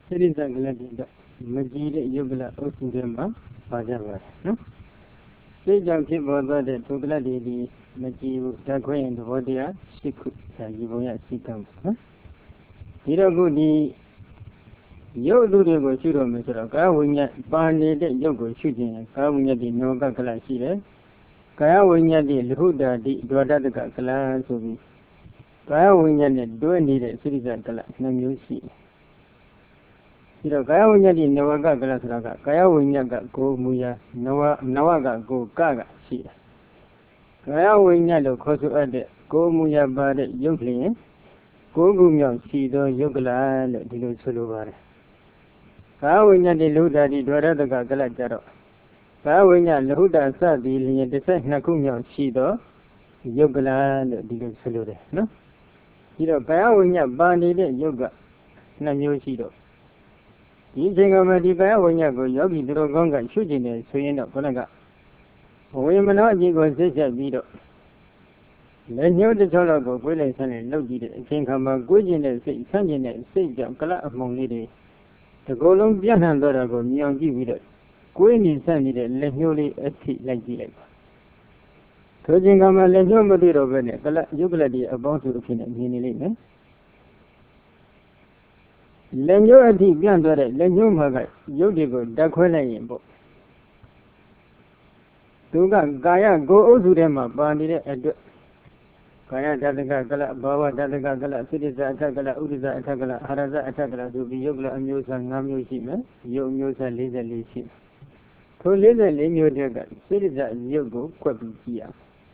Sirisa Galadida, Majida Yugla Osindema, Pajava. Say young people that Tugladi, Maji, Dagway and Vodia, Siku, Sajiboya Sikam. Hiragudi Yodu Shiro Mesraka, when yet Barney Yogo shooting, Kawunya di Noga Kalashire, Kayawunya di Luda di Dwada the Kala Subi. Kayawunya do need Sirisa Gala, Namusi. Kayawunya di Noga Galasraga, Kayawunya go Muya, Nawaga go Gaga, she. Kayawunya lo Kosu Ade, go Muya Bade, Yukli, go Gumya, she do Yugla, Dilo Sulubar. Kayawunya di Luda di Dwada the Gala Jaro. Kayawunya Luda Sadi, the Set Nakumya, she do Yugla, Dilo Sulure. No? Kayawunya Bandi Yoga, Namusido. You think of a divine when you go yogi to Gonga shooting it, so you know, Konaga. Women are you go say that video. Then you the Tolago, Willis and Logi, think of a good in the city, Sunday, say, Kala among ladies. The Golum Bianan Dorago, young give it. Queen is Sunday, let you a tea like the egg. Coaching of a legion Maduro Vene, Yugladi about to look in a mini. Lenyo a deep yonder, Lenyo Maga, Yodigo, Daquela in book. Tuga Gaya go to them up, Bandit at Gaya Dadaga Gala, Bawa Dadaga Gala, Sirisa Atagala, Udiza Atagala, Haraza Atagala, to be Yogla and Musa Namu Shima, Yo Musa Liza Lishi. To Liza Limio Daga, Sirisa Yogo, Quapitia.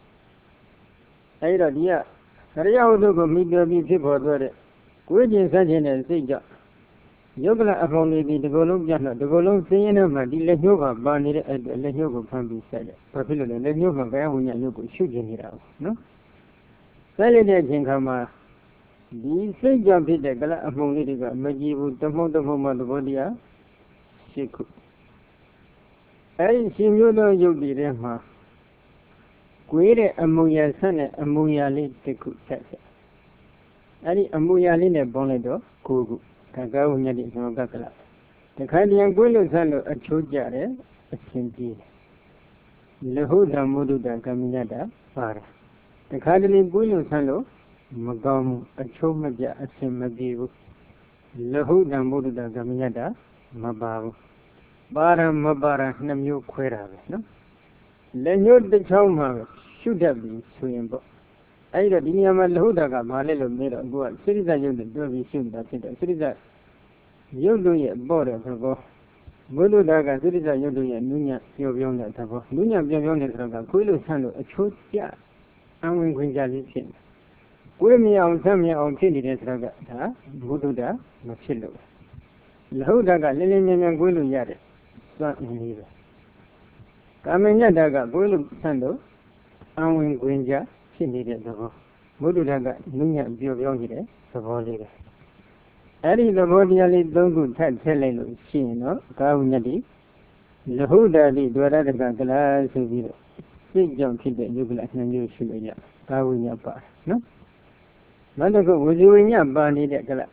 Aida dear, Ria Dogo, Migo, people, good in such an Sija. Yogla upon the Golum Jana, the Golum Sayana, the Lehoga, Barney, and the Lehoga can be said. Particularly, Lehoga, when you go shooting it out. No? Saturday Jinkama, the same jump in the Gala upon the Maji, the Mondo Homa, the Bodia, Shiku. I see you know you did Rema. Quere Amuya Sana, Amuya Liku Tessa. Ari Amuyalin a bonedo, Kugu. Kagawunya di Nogakala. The Kadian Gulu Salo a Chujare, a Sinti. Lehuda Mududa Gaminada, Fara. The Kadian Gulu Salo, Magamu, a Chomaja, a Simagivu. Lehuda Mududa Gaminada, Mabavu. Bara Mabara Namu Quera. Lenyo the Choma should have been swimbo. Either Dinyama Lehudaga, Malelo made a go at Sirisa Yud, Dovi Shun, that's it. Sirisa Yodu, border Tabo. Bodu Daga, Sirisa Yodu, Nunya, Yovion, Tabo. Nunya Bion, Kulu Sando, a Chutia, and when Quinjali Sin. Quimi on Samia on Chili Raga, Bududa, Machillo. Lehudaga, Lilin and Gulu Yare, Swan in Liver. Kamenya Daga, Gulu Sando, and when Quinja. She needed the Bududaga, Nunya Biogire, the body. Eddie the body ali don't good had telling she no, Gaunadi, the Huda di Dora the Gagala, Seville. Big jump in the Yugla and you should be Gawunya bar, no? Madago was you in your body that Gala.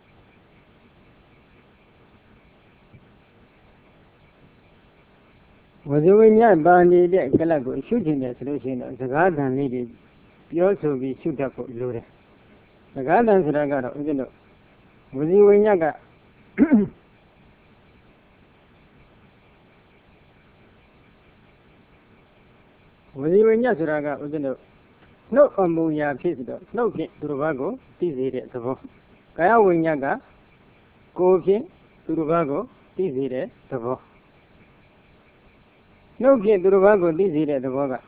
Was you in your body that Galago shooting the solution of the garden needed? You also be shoot up for Lure. The gardens Ragara, you know. Was you in Yaga? Was you in Yasuraga, you know? No Amuya Pisido, no Kit Turuvago, Tizire at the book. Kayawin Yaga, go Kit Turuvago, Tizire, the book. No Kit Turuvago, Tizire, the boga.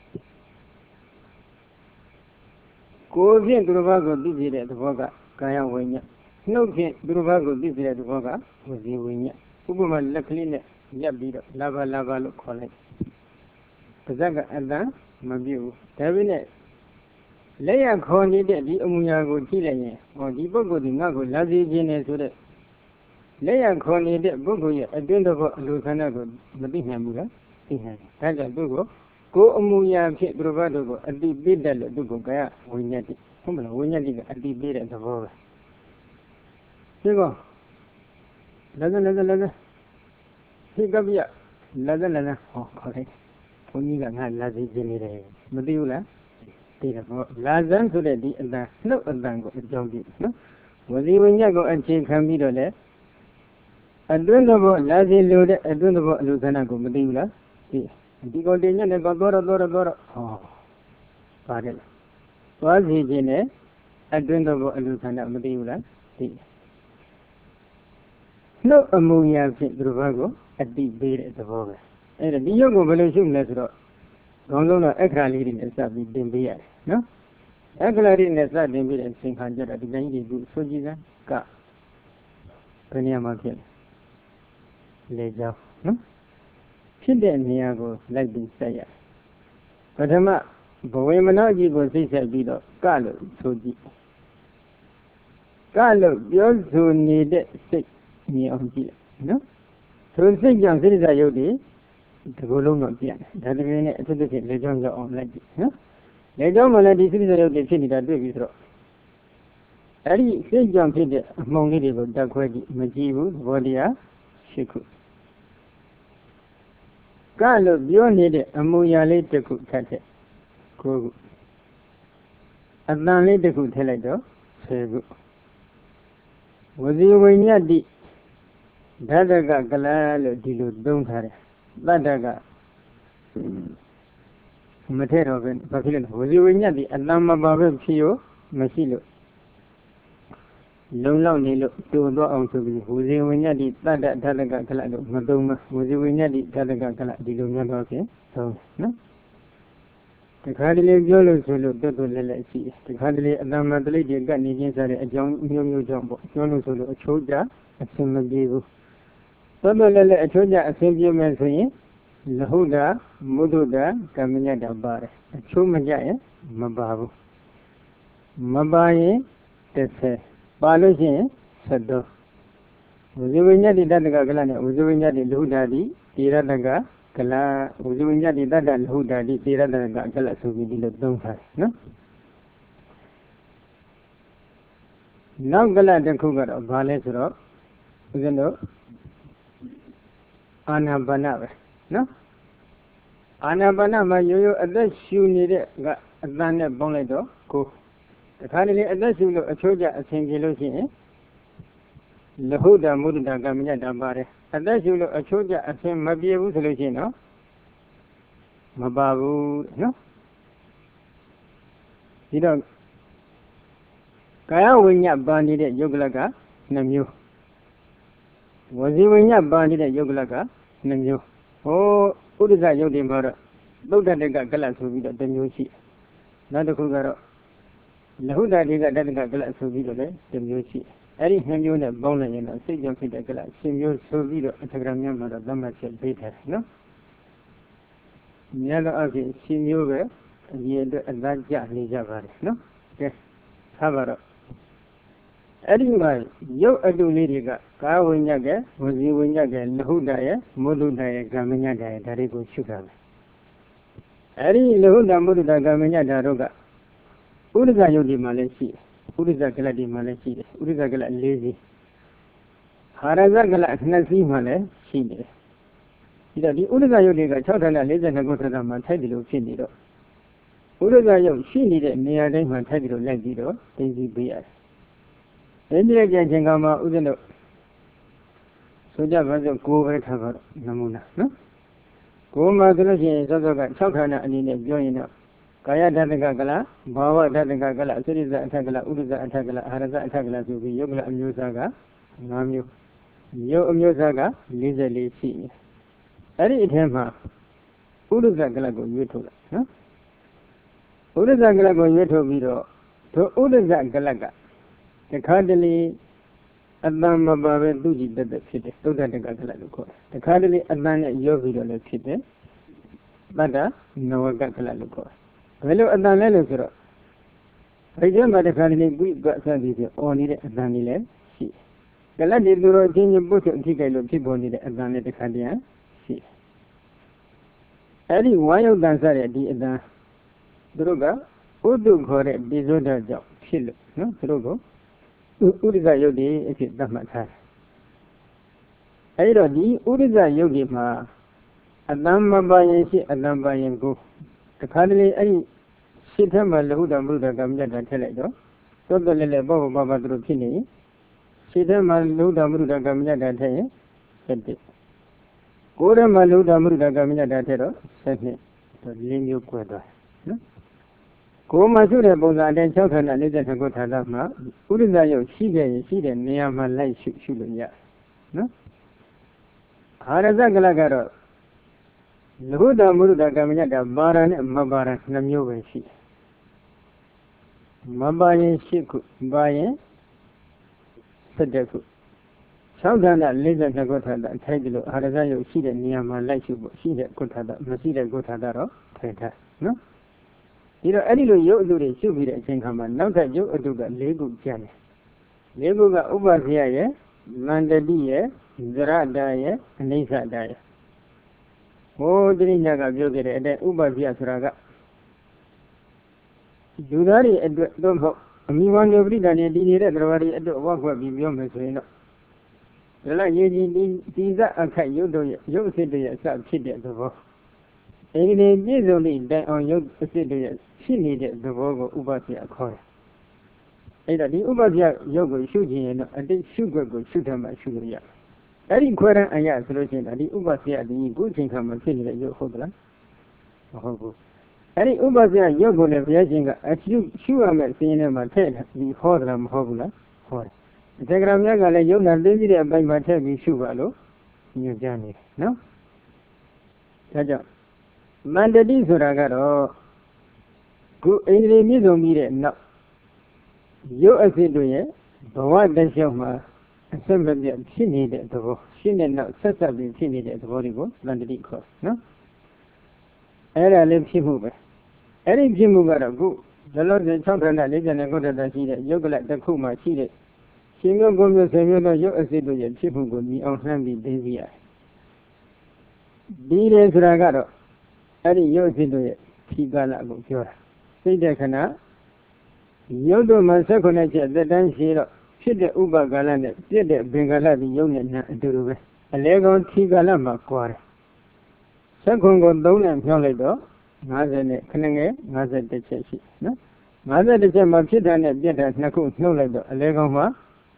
Go in Duruvago, Dizzy at the Voga, Kaya Winya. No king, Duruvago, Dizzy at the Voga, was the Winya. Uguman, Laclina, Yabido, Lava Lava look collect. Kazaga Ada, Mabu, Tavinet. Laya Koni, the Umuyago Chile, or the Bogo di Nago, Lazi Gene to the Laya Koni, the Bogo, a Dundavo, Lucanago, the Bihamura, Taga Dugo. Go Umuya Kit Brovado, a deep bidal, Dugo Gaya, Winyati, Humla, Winyati, a deep bid at the Voga. Laza, Hikabia, Laza, oh, correct. Puniga, Lazi, Jenny, Medula, Lazan to the no Adango, Jogi, no? Was even Yago and Chin Camino, a dwindable Lazi loaded, a dwindable Luzanago, Medula, Digo Dina, Dora, oh, pardon. Was he Jene, a dwindable Luzana, Medula, no ammonia Druvago, at the bed at the Voga. And the Yogo Velocium Lesro, Gondola Ekra leading a sub with Dimbia, no? Ekra leading a sub Dimbia and Sing Hundred at the Gangi Good Sojiza, Ka Peniamakin. Leja, no? Chinde and Niago like the Saya. But Hama, Boemanaji was this a bit of Carlo Soji. Carlo, you also need 6 near on Gila, no? So 6 young cities are Yodi. The Golong of Pian, that is to the legend on like this, no? Legend on this is the city that we throw. Eddie, say John Peter among the Dakwadi, Majibu, Vodia, Shiku. Carlo, you need a moya later could cut it. Go. And then later could tell it, say good. Was you when you did? Dadaga Galalo Dilu don't hurry. Dadaga Matero Pavilion. Was you in the Alama Baba Pio, Masilo? Long Nilo, to go on to be. Was you in the Dadaga Galado, Madoma? Was you in the Dadaga Galadilu? So, no? The Cardinal Yolo Solo, Dodo see. The Cardinal Alama the lady got against a young new jumbo. Yolo Solo, a choja, a similar. Suddenly, a choja, a simple man saying, Lahuda, Mududa, Camina da Bar, a Chumajaya, Mababu. Mabaye, that's Baluji, Sado. Uzuinya di Dadaga Galana, Uzuinya di Ludadi, Tiradaga, Kala, Uzuinya di Dada Ludadi, Tiradaga, Gala Subi di Donka, no? Now Gala the Cougar of Valesro, Uzano. Anabana, no? Anabana, my you address you need it, got a banner bonneto, go. The kindly address you a choja a single ocean, Lahuda Muda Gamina Dabare. Address you a choja a same Mabia solution, no? Mababu, no? You don't. Kaya win ya bandit at Yoglaga, Namu. Was he win ya bandit at Yoglaga? Namu. Oh, what is that Yodi Mara? Look at the Galas who be the new sheet. Not the Kugaro. Lahuda did that glass of video, the new sheet. Eddie Hamu and Bona and say jump in the glass. Sim you so video at a gram of the Dama said better, no? Never again, sim you were, and ye had that Jani Javari, no? Yes, cover up. Anyway, you a do Lidiga, Kawinyaga, was you Winyaga, Lahudaya, Mududaya, Gamina, Darigo Sugar. Eddie Lahuda Mududa Gamina Daroga. Uriza Yodi Malaysia, Uriza Galadi Malaysia, Uriza Gala lazy. Haraza Gala Nazi Malay, she did. The Uriza Yodi Chotana lazy and go to the Mantadilo Findido. Uriza Yo, she needed near them Mantadilo Lagido, Daisy Beer. Then the agent Jangama Udano Soja was a go over cover Namuna, no? Go Magaloji, Zoga, Chokana, and in a join up. Kaya Dadagala, Bawa Dadagala, Siriza Atagala, Uruza Atagala, Haraza Atagala to be Yogla Amusaga, Namu, Yo Amusaga, Liza Lisi. Ari Itema, Uruza Galago, Yutola, no? Uruza Galago, Yuto Vido, to Uruza Galaga. The Cardinal Adama Baba Duji did the city, to that the Galago. The Cardinal Adana Yovido the city, Bada, no Galago. Hello, Adana. Remember the family we got service only at Danile. She. The lady Duro Junior Book and Tigal people needed Adana the Candian. She. Eddie wild dancer at the Droga, Udu correct disorder job. Chill, no? Drogo. Uriza Yodi, if it does not have. အဲ့တော့ဒီဥဒိစ္စယုတ်ဒီမှာအတန်မပါရင်ရှိအတန်ပါရင်ကိုတခါတလေအဲ့ဒီရှစ်ထက်မှာလဟုတမုဒ္ဒကမြတ်တာထည့်လိုက်တော့တော်တော်လည်းပေါ့ပေါ့ပါပါသူတို့ဖြစ်နေရှစ်ထက်မှာလဟုတမုဒ္ဒကမြတ်တာထည့်ရင်7ကိုယ်ထဲမှာလဟုတမုဒ္ဒကမြတ်တာထည့်တော့7တော့၄မျိုးကွဲသွားနော်ကိုယ်မှာရှိတဲ့ပုံစံအတိုင်း6ခန္ဓာ42ခုဌာနမှာဥဒိစ္စယုတ်ရှိခဲ့ရင်ရှိတဲ့နေရာမှာလိုက်ရှုလို့ရနော်အာရဇကလကတော့လဟုတမုဒ္ဒကမညတပါရနဲ့မပါရ2မျိုးပဲရှိတယ်မပါရင်10ခုပါရင်17ခု6ဌာန42ခုဌာနထိုက်တယ်လို့အာရဇယုတ်ရှိတဲ့နေရာမှာလိုက်ရှုဖို့ရှိတဲ့ကုဌာနမရှိတဲ့ကုဌာနတော့ထိုင်ထားနော်ဒီတော့အဲ့ဒီလိုယုတ်အတုတွေရှုပြီးတဲ့အချိန်ခါမှာနောက်ထပ်ယုတ်အတုက4ခုကျန်တယ်4ခုကဥပ္ပဇ္ဇယရဲ့မန္တတိရဲ့ဇရတရဲ့အနိစ္စတရဲ့ဟိုတိရိညာကပြောခဲ့တဲ့အတိုင်းဥပ္ပဇ္ဇယဆိုတာကလူသားတွေအတွက်တော့မဟုတ်အမိဝါမျိုးပရိဒါနဲ့တည်နေတဲ့တရားတွေအတွက်ဝတ်ခွက်ပြီးပြောမယ်ဆိုရင်တော့ဒါလည်းရေကြီးဒီဇအခက်ယုတ်တို့ရဲ့ယုတ်အစစ်တွေရဲ့အစဖြစ်တဲ့သဘောအဲဒီနေပြည့်စုံသည့်တိုင်အောင်ယုတ်အစစ်တွေရဲ့ဖြစ်နေတဲ့သဘောကိုဥပ္ပဇ္ဇယခေါ်တယ်အဲ့ဒါဒီဥပ္ပဇ္ဇယယုတ်ကိုရှုခြင်းရင်တော့အတိတ်ရှုွက်ကိုရှုထမ်းမှရှုလို့ရတယ်အဲ့ဒီခွဲတန်းအရာဆိုလို့ရှိရင်ဒါဒီဥပ္ပဇ္ဇယဒီကိုအချိန်ခါမှာဖြစ်နေတဲ့ယုတ်ဟုတ်သလားမဟုတ်ဘူးအဲ့ဒီဥပ္ပဇ္ဇယယုတ်ကိုလည်းဘုရားရှင်ကအရှုရမယ့်စင်းထဲမှာထည့်ပြီးဟောသလားမဟုတ်ဘူးလားဟောတယ်အတ္တကရမြတ်ကလည်းယုတ်နာသိသိတဲ့အပိုင်းမှာထည့်ပြီးရှုပါလို့ညွှန်ကြားနေတယ်နော်ဒါကြောင့်မန္တတိဆိုတာကတော့ခုအိန္ဒြေမြင့်ဆုံးပြီးတဲ့နောက်ရုပ်အစစ်တို့ရဲ့ဘဝတလျှောက်မှာအဆက်မပြတ်ဖြစ်နေတဲ့သဘောရှင်းတဲ့နောက်ဆက်ဆက်ပြီးဖြစ်နေတဲ့သဘောတွေကိုမန္တတိခေါ်နော်အဲ့ဒါလည်းဖြစ်မှုပဲအဲ့ဒီဖြစ်မှုကတော့ခုလောလောဆယ်6ဌာန40ခုတည်းရှိတဲ့ယုတ်ကလတစ်ခုမှရှိတဲ့ရှင်မျိုးကိုမျိုးဆယ်မျိုးသောရုပ်အစစ်တို့ရဲ့ဖြစ်မှုကိုမြင်အောင်နှမ်းပြီးသိသိရတယ်ဒီလေဆိုတာကတော့အဲ့ဒီရုပ်အစစ်တို့ရဲ့ဒီကာလကိုပြောတာစိတ်တဲ့ခဏရုပ်တို့မှာ16ချက်သက်တမ်းရှိတော့ဖြစ်တဲ့ဥပကာလနဲ့ပြည့်တဲ့ဘင်္ဂလဒီရုပ်နဲ့နာအတူတူပဲအလဲကောင်ဒီကာလမှာကွာတယ်16ကို3နဲ့ဖြောင်းလိုက်တော့50နဲ့ခဏငယ်51ချက်ရှိနော်51ချက်မှာဖြစ်တာနဲ့ပြည့်တာ2ခုနှုတ်လိုက်တော့အလဲကောင်မှာ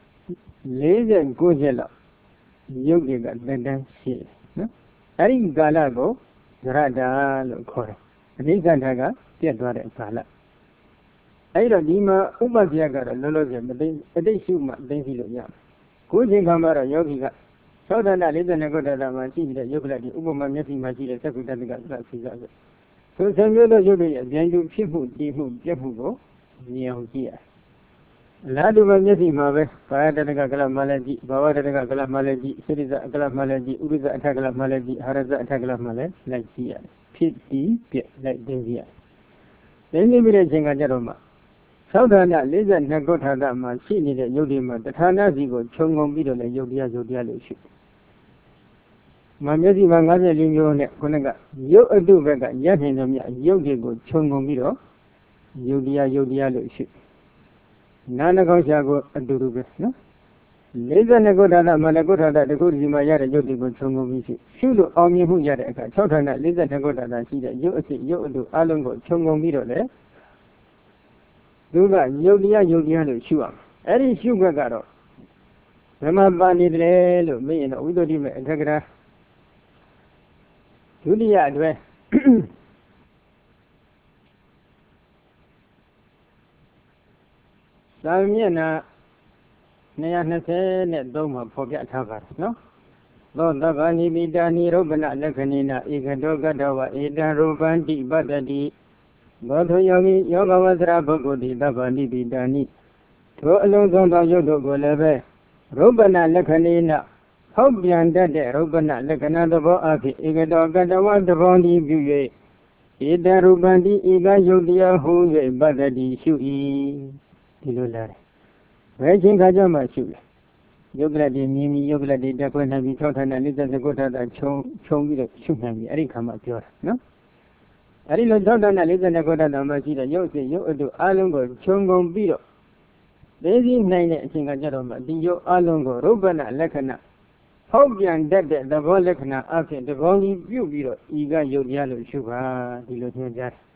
49ချက်လောက်ရုပ်တွေကသက်တမ်းရှိတယ်နော်အဲ့ဒီကာလကိုဇရတာလို့ခေါ်တယ်အနိစ္စဓာတ်ကပြတ်သွားတဲ့ကာလအဲ့တော့ဒီမှာဥပ္ပဇ္ဇယကတော့လောလောဆယ်မသိအတိတ်ရှုမှသိသိလို့ရမယ်ကိုယ်ချင်းခံမှာတော့ယောဂီကသောတနာ42ခုတည်းမှာရှိနေတဲ့ယုတ်ကလတိဥပမာမျက်စိမှာရှိတဲ့သက္ကုတ္တကသစီစားဆိုဆိုဆံမျိုးသောယုတ်ရဲ့အပြန်ကျဖြစ်မှုတည်မှုပြတ်မှုကိုမြင်အောင်ကြည့်ရအလားတူပဲမျက်စိမှာပဲဘာယတတကကလမှလည်းကြည့်ဘာဝတတကကလမှလည်းကြည့်စိရိဇအကလမှလည်းကြည့်ဥရိဇအထကလမှလည်းကြည့်ဟာရဇအထကလမှလည်းလိုက်ကြည့်ရတယ်ဖြစ်ပြီးပြတ်လိုက်သိကြည့်ရတယ်သိပြီးတဲ့အချိန်ကကြတော့မှသောဌာန42ခုဌာနမှာရှိနေတဲ့ယုတ်ဒီမှာတဌာနစီကိုခြုံငုံပြီးတော့လည်းယုတ်တရားလို့ရှိမမျက်စိမှာ54မျိုးနဲ့ခုနကယုတ်အတုဘက်ကရနိုင်သမျှယုတ်တွေကိုခြုံငုံပြီးတော့ယုတ်တရားလို့ရှိနာနှကောင်းရှာကိုအတူတူပဲနော်42ခုဌာနမှာလည်းခုဌာနတစ်ခုဒီမှာရတဲ့ယုတ်တွေကိုခြုံငုံပြီးရှုလို့အောင်မြင်မှုရတဲ့အခါ6ဌာန42ခုဌာနရှိတဲ့ယုတ်အစစ်ယုတ်အတုအလုံးကိုခြုံငုံပြီးတော့လည်းသူကယုတ်တရားလို့ရှုရမယ်အဲ့ဒီရှုခွက်ကတော့ဘယ်မှာပါနေတယ်လို့မေးရင်တော့ဝိသုဒ္ဓိမေအထက်ကရာဒုတိယအတွဲသာမျက်နှာ223မှာဖော်ပြထားပါတယ်နော်သောတဗ္ဗနိမိတာနိရုပ္ပနလက္ခဏိနာဧကတောကတ္တဝဧတံရူပံတိပတ္တတိဘောဓယောဂီယောဂဝသရပုဂ္ဂိုလ်တိသဗ္ဗနိပိတာနိထိုအလုံးစုံသောယုတ်တို့ကိုလည်းပဲရုပ္ပနလက္ခဏိနာဟောက်ပြန်တတ်တဲ့ရုပ္ပနလက္ခဏာသဘောအဖြစ်ဧကတောကတ္တဝသဘောတိပြု၍ဧတံရူပံတိဧကယုတ်တရားဟု၍ပတ္တတိရှု၏ဒီလိုလာတယ်ဘယ်ချိန်ခါကျမှရှုလဲယုတ်ကလတိမြင်ပြီးယုတ်ကလတိတက်ခွင့်နိုင်ပြီး6ဌာန49ခုဌာနခြုံပြီးတော့ရှုနိုင်ပြီအဲ့ဒီခါမှပြောတာနော်အဲ့ဒီလို6ဌာန49ခုဌာနမှာရှိတဲ့ယုတ်စစ်ယုတ်အတုအလုံးကိုခြုံငုံပြီးတော့သိသိနိုင်တဲ့အချိန်ကကြတော့မှဒီယုတ်အလုံးကိုရုပ္ပနလက္ခဏာဟဖောက်ပြန်တတ်တဲ့သဘောလက္ခဏာအဖြစ်တပေါင်းကြီးပြုတ်ပြီးတော့ဤကယုတ်တရားလို့ရှုပါဒီလိုညွှန်ကြားတယ်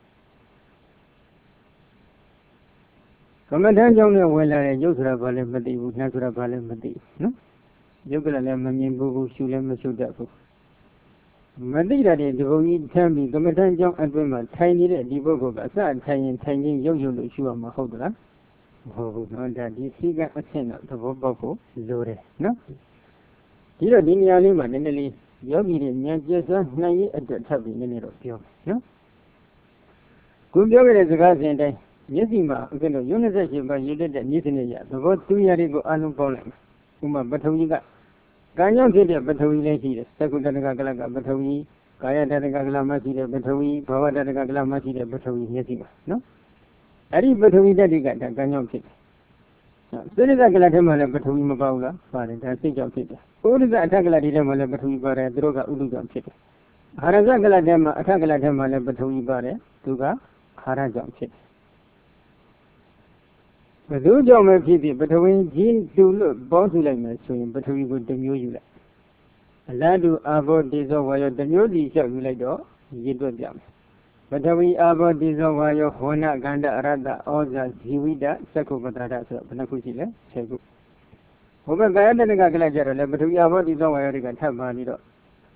ကမ္မထမ်းကြောင့်လည်းဝင်လာတဲ့ယုတ်ဆိုတာဘာလဲမသိဘူးနှမ်းဆိုတာဘာလဲမသိဘူးနော်ယုတ်ကလည်းမမြင်ဘူးရှုလည်းမရှုတတ်ဘူးမသိတာတွေဒီဘုံကြီးထမ်းပြီးကမ္မထမ်းကြောင့်အတွင်းမှာထိုင်နေတဲ့ဒီပုဂ္ဂိုလ်ကအစထိုင်ရင်ထိုင်ချင်းယုတ်လို့ရှုရမှာဟုတ်သလားမဟုတ်ဘူးနော်ဒါဒီစိကအဆင့်တော့သဘောပေါက်ဖို့လိုတယ်နော်ဒီတော့ဒီနေရာလေးမှာနည်းနည်းလေးယောဂီတွေဉာဏ်ကျက်စွာနိုင်ရေးအတွက်ထပ်ပြီးနည်းနည်းတော့ပြောမယ်နော်ခုပြောခဲ့တဲ့စကားစဉ်တိုင်းမျက်စိမှာအခုလိုရုပ်28ပါးရည်တတ်တဲ့မျက်စိနဲ့ရသဘောတူရတွေကိုအလုံးပေါင်းလိုက်မယ်ဥမာပထဝီကကံကြောင့်ဖြစ်တဲ့ပထဝီလည်းရှိတယ်သက္ကုတ္တကကလကပထဝီကာယတတကကလမှရှိတဲ့ပထဝီဘာဝတတကကလမှရှိတဲ့ပထဝီမျက်စိမှာနော်အဲ့ဒီပထဝီတတ္တိကကံကြောင့်ဖြစ်တယ်စိတ္တကလထဲမှာလည်းပထဝီမပါဘူးလားပါတယ်ဒါစိတ်ကြောင့်ဖြစ်တယ်ဥဒ္ဒအထက်ကလထဲမှာလည်းပထဝီပါတယ်သူတို့ကဥဒ္ဒကြောင့်ဖြစ်တယ်အာရဇကလထဲမှာအထက်ကလထဲမှာလည်းပထဝီပါတယ်သူကအာရကြောင့်ဖြစ်တယ်ဘယ်သူကြောင့်ပဲဖြစ်ဖြစ်ပထဝီကြီးတူလို့ပေါင်းစုလိုက်မယ်ဆိုရင်ပထဝီကိုတစ်မျိုးယူလိုက်အလားတူအာဘောတေဇောဝါယောတစ်မျိုးစီလျှောက်ယူလိုက်တော့ရည်တွက်ပြမယ်ပထဝီအာဘောတေဇောဝါယောဟောနကန္တအရတ္တဩဇာဇီဝိတသက္ကုပတ္တရဆိုတော့ဘယ်နှခုရှိလဲ10ခုဘုဘကာယတတကကလကြတော့လေပထဝီအာဘောတေဇောဝါယောတွေကထပ်ပါပြီးတော့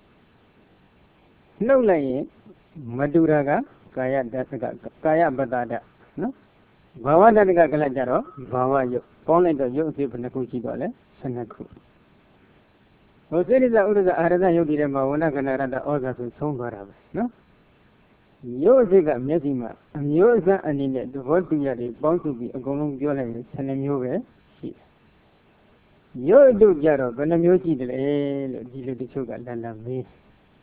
နှုတ်လိုက်ရင်မတူတာကကာယတတကကာယပတ္တရနော်ဘာဝတတကကလကြတော့ဘာဝယုတ်ပေါင်းလိုက်တော့ယုတ်အဖြစ်ဘယ်နှခုရှိတော့လဲ12ခုဟိုစိတ္တဥဒ္ဒအာရဇယုတ်ဒီထဲမှာဝဏကနရတ္တဩဇာဆိုဆုံးသွားတာပဲနော်ယုတ်အဖြစ်ကမျက်စိမှာအမျိုးအစားအနေနဲ့သဘောတူရတယ်ပေါင်းစုပြီးအကုန်လုံးပြောလိုက်ရင်12မျိုးပဲရှိတယ်ယုတ်အတုကြတော့ဘယ်နှမျိုးရှိတယ်လဲလို့ဒီလိုတချို့ကလန်မေး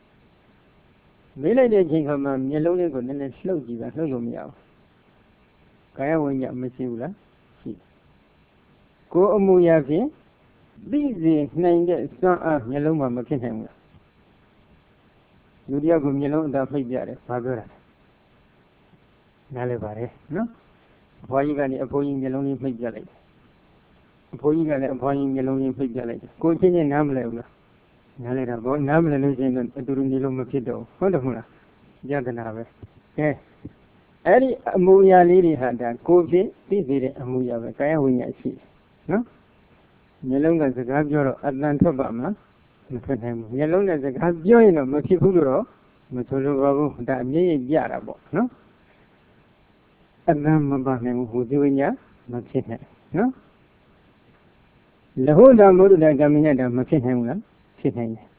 လိုက်တဲ့အချိန်ခါမှာမျက်လုံးလေးကိုနည်းနည်းလှုပ်ကြည့်ပါလှုပ်လို့မရဘူးကာယဝိညာဉ်မရှိဘူးလားရှိကိုယ်အမူအရာဖြင့်သိစေနိုင်တဲ့စွမ်းအားမျက်လုံးမှာမဖြစ်နိုင်ဘူးလားလူတယောက်ကိုမျက်လုံးအသာဖိတ်ပြတယ်ဘာပြောတာလဲနားလည်ပါတယ်နော်အဖွားကြီးကနေအဖိုးကြီးမျက်လုံးလေးဖိတ်ပြလိုက်တယ်အဖိုးကြီးကလည်းအဖွားကြီးမျက်လုံးလေးဖိတ်ပြလိုက်တယ်ကိုချင်းချင်းနားမလဲဘူးလားနားလဲတာဘောနားမလဲလို့ရှိရင်တော့အတူတူနေလို့မဖြစ်တော့ဟုတ်တယ်မဟုတ်လားယတနာပဲကဲအဲ့ဒီအမူအရာလေးတွေဟာဒါကိုဖြစ်သိစေတဲ့အမူအရာပဲကာယဝိညာဉ်ရှိတယ်နော်မျက်လုံးကစကားပြောတော့အတန်ထွက်ပါမလားမထွက်နိုင်ဘူးမျက်လုံးနဲ့စကားပြောရင်တော့မဖြစ်ဘူးလို့တော့မဆိုလိုပါဘူးဒါအမြင့်ကြီးကြတာပေါ့နော်အတန်မပါနိုင်ဘူးဟိုဒီဝိညာဉ်မဖြစ်နိုင်နော်လဟုတမုဒ္ဒတကမိညတာမဖြစ်နိုင်ဘူးလားဖြစ်နိုင်တယ်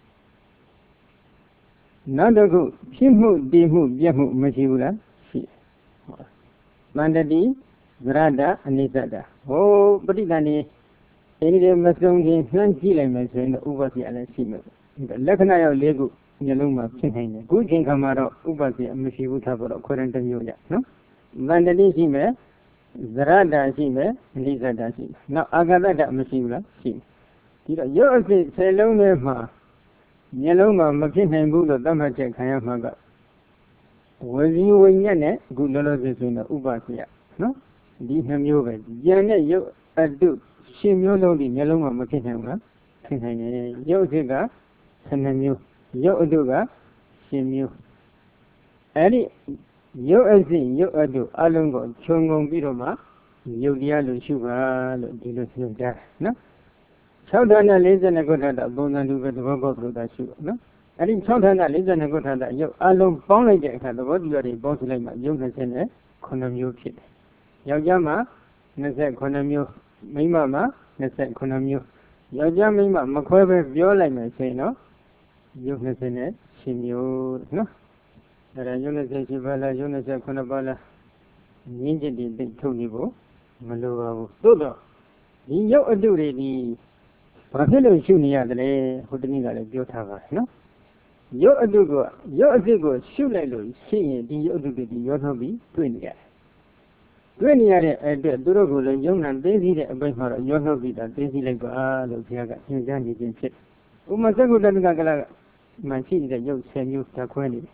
နောက်တစ်ခုဖြစ်မှုတည်မှုပြတ်မှုမရှိဘူးလားရှိတယ်။တန်တတိဗရဒအနိစ္စတာဟိုပဋိသန္ဓေအဲဒီတည်းမစုံခြင်းနှမ်းကြည့်လိုက်မယ်ဆိုရင်တော့ဥပ္ပစီအလည်းရှိမယ်။လက္ခဏာရောက်၄ခုမျိုးလုံးမှာဖြစ်နိုင်တယ်။ခုချိန်ခါမှာတော့ဥပ္ပစီမရှိဘူးထားတော့ခွဲတဲ့မျိုးရနော်။တန်တတိရှိမယ်ဗရဒရှိမယ်အနိစ္စတာရှိမယ်။နောက်အာဂတတမရှိဘူးလားရှိတယ်။ဒီတော့ရုပ်အစစ်10လုံးထဲမှာမျက်လုံးမှာမဖြစ်နိုင်ဘူးလို့သတ်မှတ်ချက်ခံရမှာကဝစီဝိညာဉ်နဲ့အခုလောလောဆယ်ဆိုရင်တော့ဥပ္ပစီယနော်ဒီ2မျိုးပဲဉာဏ်နဲ့ရုပ်အတု10မျိုးလုံးဒီမျက်လုံးမှာမဖြစ်နိုင်ဘူးလားဖြစ်နိုင်တယ်ရုပ်အစစ်က12မျိုးရုပ်အတုက10မျိုးအဲ့ဒီရုပ်အစစ်ရုပ်အတုအလုံးကိုခြုံငုံပြီးတော့မှရုပ်တရားလို့ရှုပါလို့ဒီလိုပြောကြနော်6ဌာန42ခုထပ်တာပုံစံတူပဲသဘောပေါက်လို့သာရှုတော့နော်အဲ့ဒီ6ဌာန42ခုထပ်တာရုပ်အလုံးပေါင်းလိုက်တဲ့အခါသဘောတရားတွေပေါင်းစုလိုက်မှရုပ်29မျိုးဖြစ်တယ်ယောက်ျားမှာ29မျိုးမိန်းမမှာ29မျိုးယောက်ျားမိန်းမမခွဲပဲပြောလိုက်မယ်ဆိုရင်တော့ရုပ်28မျိုးနော်အဲ့ဒါရုပ်28ပါးလားရုပ်29ပါးလားငင်းချက်တွေသိထုတ်နေဖို့မလိုပါဘူးသို့တော့ဒီရုပ်အတုတွေဒီဘာဖြစ်လို့ရှုနေရတယ်လဲဟိုတနည်းကလည်းပြောထားပါတယ်နော်ရုပ်အတုကရုပ်အစစ်ကိုရှုလိုက်လို့ရှိရင်ဒီရုပ်အတုတွေဒီရောနှောပြီးတွေ့နေရတယ်တွေ့နေရတဲ့အတွက်သူတို့ကလည်းယုံနာသိသိတဲ့အပိုင်းမှာတော့ရောနှောပြီးတာသိသိလိုက်ပါလို့ဘုရားကသင်ကြားနေခြင်းဖြစ်ဥမသက္ကုတ္တကကလမှရှိနေတဲ့ရုပ်10မျိုးဓာတ်ခွဲနေတယ်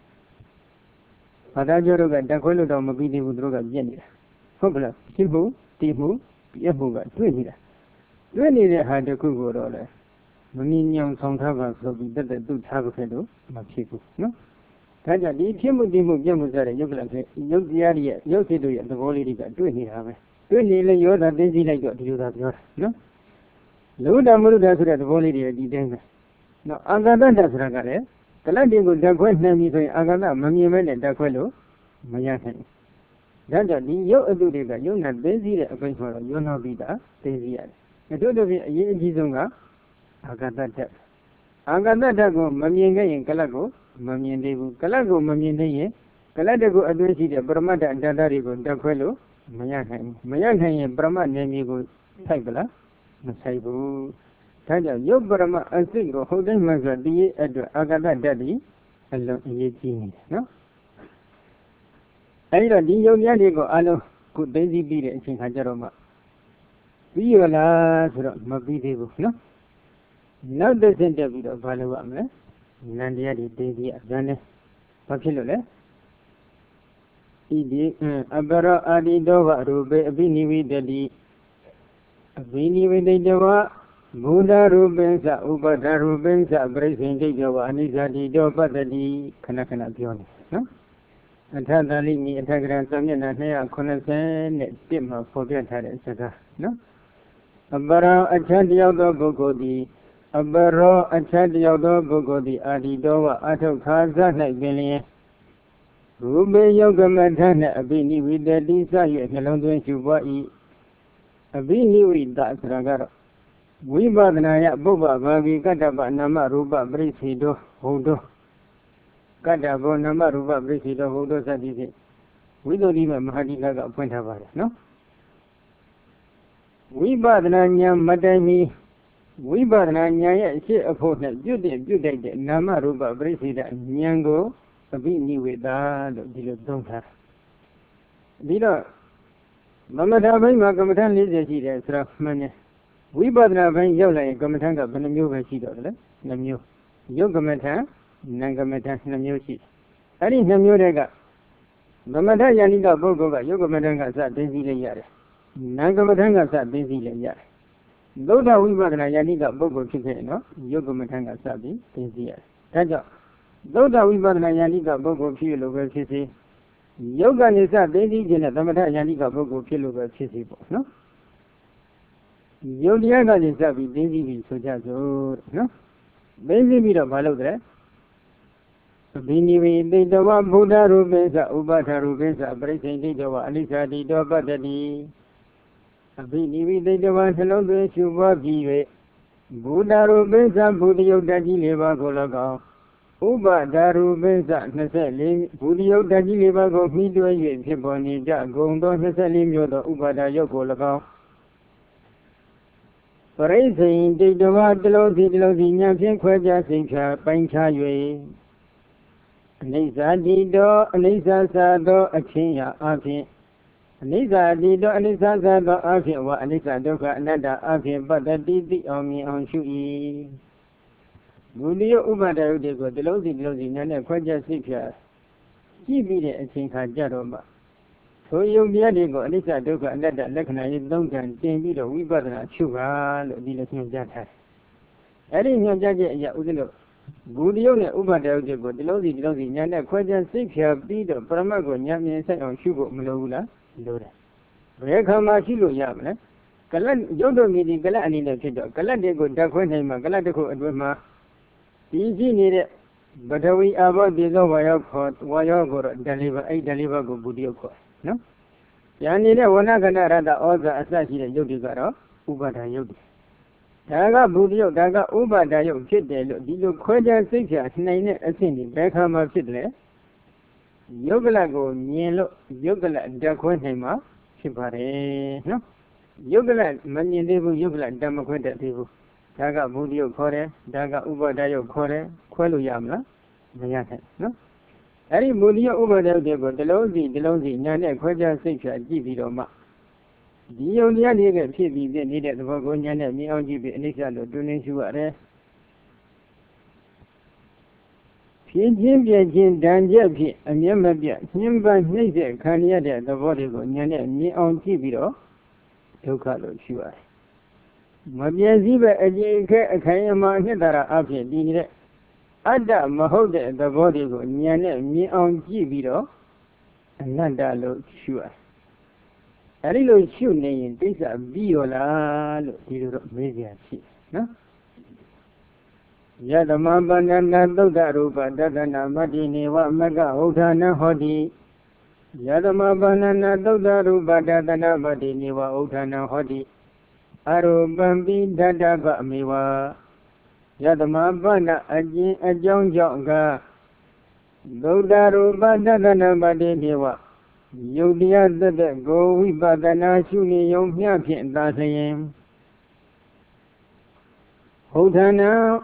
ဘာသာပြောတော့ကဓာတ်ခွဲလို့တော့မပြီးသေးဘူးသူတို့ကပြက်နေတာဟုတ်ကလားဖြစ်မှုတည်မှုပြက်မှုကတွေ့နေတာတွေ့နေတဲ့ဟာတစ်ခုကိုတော့လေ Minion Sontava so be that the two Tabakedo, Machiku, no? Taja, the Timu Yamuza, Yogiaria, Yokidu, the volley got doing it, have. Doing it, you're that busy like you that your, no? Luda Muruda to that volley, the no, Agada does Ragare, the landing with the quest name is Agada, Mammy and Daquelo, Mayakan. Taja, the Yo do that, you're not busy, you're not be that, busy. The two of you, Agada. Agada go, Mammy and Calago, Mammy and Debu, Calago, Mammy and Caladago addressed the Brahmada and Dadarigo, Daquelo, Mayakan, and Brahma name go, Saibala, Saibu, Taja, Yo Brahma, I think, holding my daddy at Agada Daddy, alone in no? I don't know, Yadigo, Allo, could Daisy be in Hajaroma. We will ask Mabidu, no? Now the center of Valuame, Nandia di Daisy Adane, Papilole. Idi, Abara Adidova, Rube, Vini Daddy, Vini with the Java, Buddha Rubensa, Ubada Rubensa, Bracing the Java, Anisa di Jova, the Kanakana Pion, no? And Tadali me a tagram Samian and Nea Conasan, Tim for the Tadaka, no? Abara Achadio Bogodi, Abaro Achadio Bogodi, Adidova, Ato Kaza, like Billy. Rube Yoga Matana, Abini with the desire, Melon to Wai, Abini with that Ragara. We Badnaya Boba, Babi, Kataba, Nama, Ruba, Brisido, Hodo. Katabo, Nama, Ruba, Brisido, Hodo, Sadisi. We don't even Mahadiga point about it, no? We Badnanya, Madami, we Badnanya, she opponent, Jude, Nama, Ruba, Brisida, Nyango. Abini with that, the don't have. Dida Mamada Magamatan is a Srafman. We bought a van Yola, Gamatanga, Banamu, Namu, Yogamata, Nangamata, Namushi. I didn't Namu Rega. Mamada Yanida Bogoga, Yogamatanga sat busy yard. Nangamatanga sat busy yard. Though that we bought a Yanida Bogo chicken, no? Yogamatanga sat busy yard. Taja. Though that we bought a Yanika Bogo Pilo over Kissy, Yoga is a baby in a Tamata Yanika Bogo Pilo over Kissy, no? Yoga is a baby so just no? Baby bit of Halodre. Bini, they do one Buddha Rubens, Ubata Rubens, Bracing the Java, Alisa di Doba Daddy. Bini, they do one Halodre, Shuba Buddha Rubens, Buddha Daddy Leva Golaga. Uba Daru Benza, Nasali, Budio Dajiliva go Midway, Piboni, Gondo, Nasalim Yoda, Ubada Yoko Lago. For raising, they do not below the Lodian Quaja Sincha, Pancha Yue. Nisa Dido, Nisa Sado, Achia, Afi. Nisa Dido, Nisa Sado, Afi, or Nisa Doka, Nada, Afi, but that did the Omi on Shui. Budio Ubada, they got the Lodi, and Quaja Sipia. He beat it and think her Jaroma. So you go, Nisa Doka, and that Lakana, don't and Jamie, we got a sugar, the Latin Jata. I didn't know Jaja Udino. Budio Ubada, they got the Lodi, and Quaja Sipia, beat of Pramago, Yami, and on Sugar Malola, Loda. Where come my Shilu Yamna? Kalan, Jodo meeting Galan in the Kiddo, Kaladigo, Daquan, Galadico, and Wema. Easy needed, but we about the Wayo deliver go Budio, no? Yanida Wanagana rather all the assassin Yodigaro, Ubada Yodi. Daga Budio, Daga Ubada Yo, Kidde, Dido Quaja Sixia, Nine Ascending, Beckham of Sidle, Yogalago, Yellow, Yogala, Daquanema, Shipare, no? Yogala, Many Debu, Yogala, Damaquenta Debu. Daga Budio Kore, Daga Uba Dayo Kore, Quelu Yamla, Mayatan, no? Any Budio Uba Dayo, the Lozi, Nana, Quaja Sixia, Gibidoma. The only idea that she needed the Vogonian, me on Gibi, and Nixalo, doing you are. Jim Danjabi, and Yamabia, him by Nature, Kanyada, the Vodigo, Nana, me on Gibido, Tokalo, Shua. Mabiaziba Ajika Akayama Hitara Api Dire Ada Mahoda the body go Nyane me on Gibiro Ananda lo sure. A little shoe name this a viola media chief. No? Yadamabana Dodaruba Dadana Madini Wamaga Odana Hodi Yadamabana Dodaruba Dadana Madini Wa Odana Hodi Arubambi Dadaba Miwa Yadamabana Ajong Jonga Dodaruba Dadana Madini Wa Yudia the go Vibadana Shuni Yom Yakin Dasayim Hodana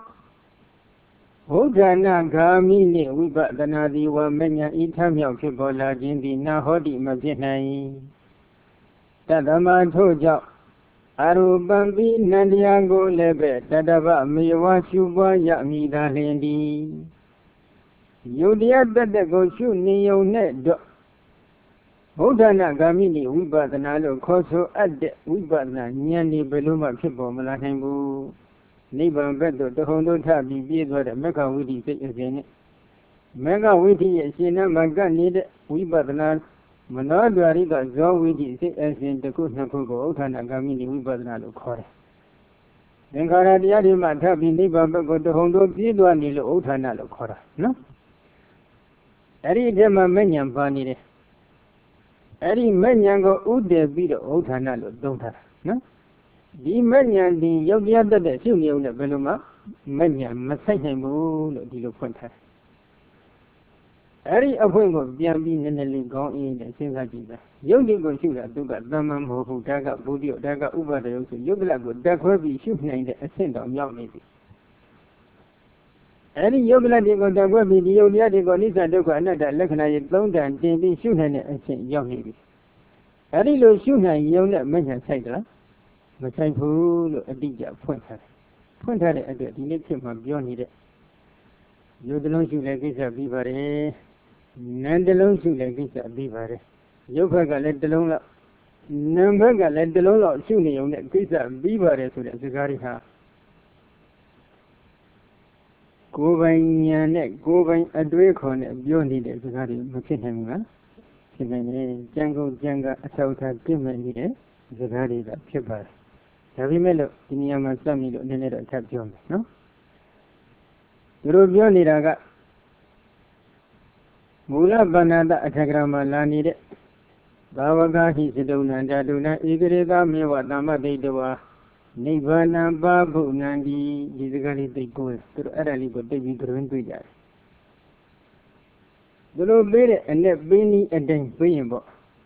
Hodana Gamini Vibadana Diwa Menya Itam Yakibola Jindi Nahodi Majinai Tadama Toja Arubambi Nandiago Lebe Tadaba Miwa Shuba Yamida Lendi Yudia the go Shuni Yom Net Hodana Gamini Vibadana Koso at the Vibadana Nyani Beluma Kibo Malahambu Niban Bedo, the Hondo Tabi, the Mega Witty again. Mega Witty, Sina Maga need Vibadana Manadari, the Zo Witty, as in the Kunakugo, Otana Gamini Vibadana Kore. Then Karadiadi Matabi Niban Bego, the Hondo Pidua Nilo Otana Kora. No? Ari Dema Menyan Banide. Ari Menyango Ude Bido Otanalo Dota. No? The Menyan the Yogia the Sumio Beluma, Menyan Masahamu, Dilo Ponta. Ari Apungo, Biambi Neneli gone in the Singajiba. Yogi go shoot at Duga, Damam, who Daga, Budio, Daga, Uba, the Yogla, that will be shooting in the ascent of Yamisi. Any Yogla de go that will be the Yogia de Gonisa Duga, another Lekana, Londa, and Jamie shooting at St. Yamisi. Ari lo shooting, Yoga mentioned Sagra. But I pull a digger, point her. Point her at the electric of Johnny. You don't shoot like this a beaver, none alone shoot like this a beaver. You forgot let the long number let the long shooting on that piece of beaver to the cigar. Go by your neck, go by a drake on a Johnny the cigar, Machinham. Jango Janga, a south of Jimmy, the Gadi that Chipper. Savimelo, Tiniama Sami, Nenero Tapion, no? Rubioni Raga Mula Banada Atagrama Lanide Bawaga, he said, Duna, Igrega, Mewa, Nama de Dua, Nivana, Babu, Nandi, Gizagari, they go through Arali, but they be driven to that. The Lord Bede and let Benny and then Bayimbo.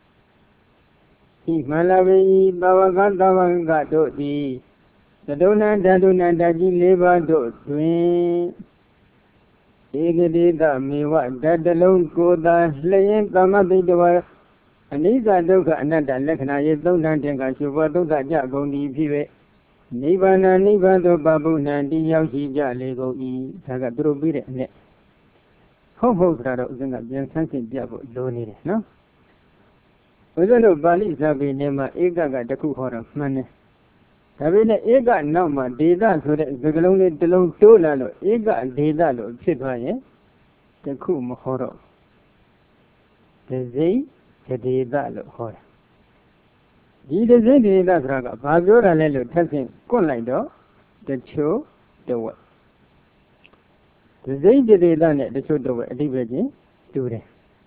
He Malawi, Bawaga, Dodi, the Dona, Daduna, Daji, Leva, Dodi. Egedida Miwa, that alone go the slaying Tamadi, and these are Doka another Lekana, you don't think I should do that Jagoni Pive. Nibana, Nibando Babu, Nandi, Yashi, Jalego, E. Sagadro Bide, net. Homo Grado, then something Jabo, Donny, no? Without Bali Zabi Nema, Ega, the Kuhora, Mane. Having Ega Nama, Deda, so that the lonely Delon Tolalo, Ega, Dedalo, Chitwaye, the Kum Horo. The Zay, the Dedalo Hor. Did the Zay Deda Raga, Bazora Lelo, testing Colaido, the Cho, the what? The Zay Deda, the Cho, the what, Liberty, do they?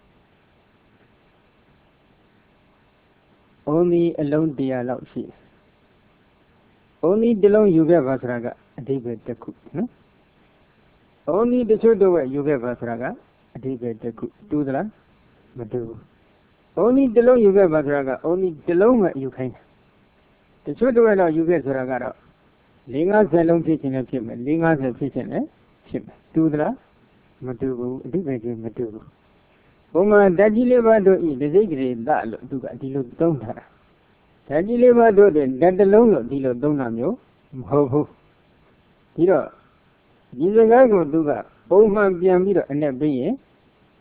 Only alone they allow she. Only the long you get Vasraga, David the cook, no? Only the shoulder way you get Vasraga, David the cook, do the Madu. Only the long you get Vasraga, only the long you can. The shoulder way you get Ragara. Lingas the long kitchen of him, Lingas the kitchen, eh? Chip, do the Madu, David Madu. Oma Dajileva do eat the Zigri, that do a deal don't have. Tajileva do that alone, Dilo Donamio, Ho. Hiro, Gizagago Duga, Oma Biamiro and Nabi,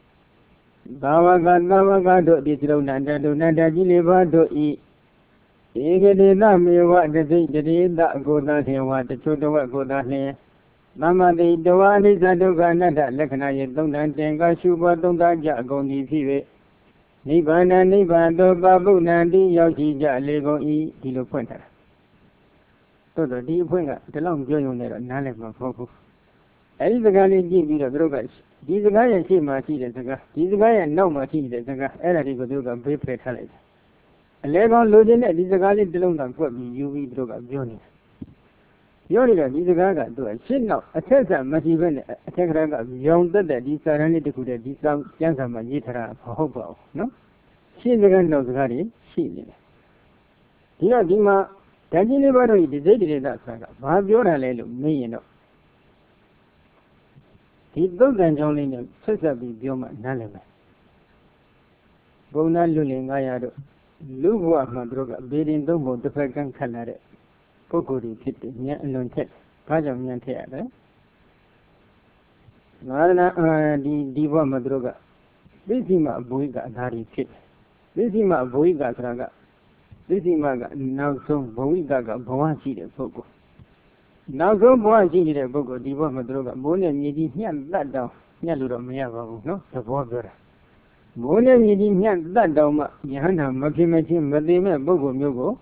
Bawaga, Navaga do Dilo Nanda do Nanda Gileva do eat. Egedita mewa dedita goda hewa the chodawa goda he. Mama the Dawani Zadoga Nada Lekana Yedonda Tenga Shuba Donda Jagoni Pive. Nibana Nibando Babu Nandi Yoshi Jalego E. Dilo Puenta. Todo di Puenga, the long journey Nalema Foku. As the Gani give you the drogas. These guy and see my tea the Zaga. These guy and no my tea the Zaga. Ella Goduga Bripe Talent. A leg on losing it is a Gani Dilonga put me UV droga Johnny. Yonida is a gaga do a chin now. A tessa must even attack raga beyond that these are only to the discount Jansa Majitra for Hobo. No? She is the gun of the Gari, she did. Dina Dima, Tajini Bari decided that saga. Babiora Lelu, me you know. He goes and only in Chesapeake Bioma Nalema. Bona Luling Ayado. Lugua Madroga, bidding Domo the Fagan Canare. Pocori Kitty, Yan Tet, Pajam Yantea. Narana di Diva Madroga. Bizima Buiga Dari Kit. Bizima Buiga Traga. Bizimaga now so Buiga Boachi de Poco. Now so Boachi de Poco, Diva Madroga, Bone and Yidi Yan that down. Yaluro Mayava, no, the water. Bone and Yidi Yan that down, Yana Makimachi, Madame, Bogo Mugo.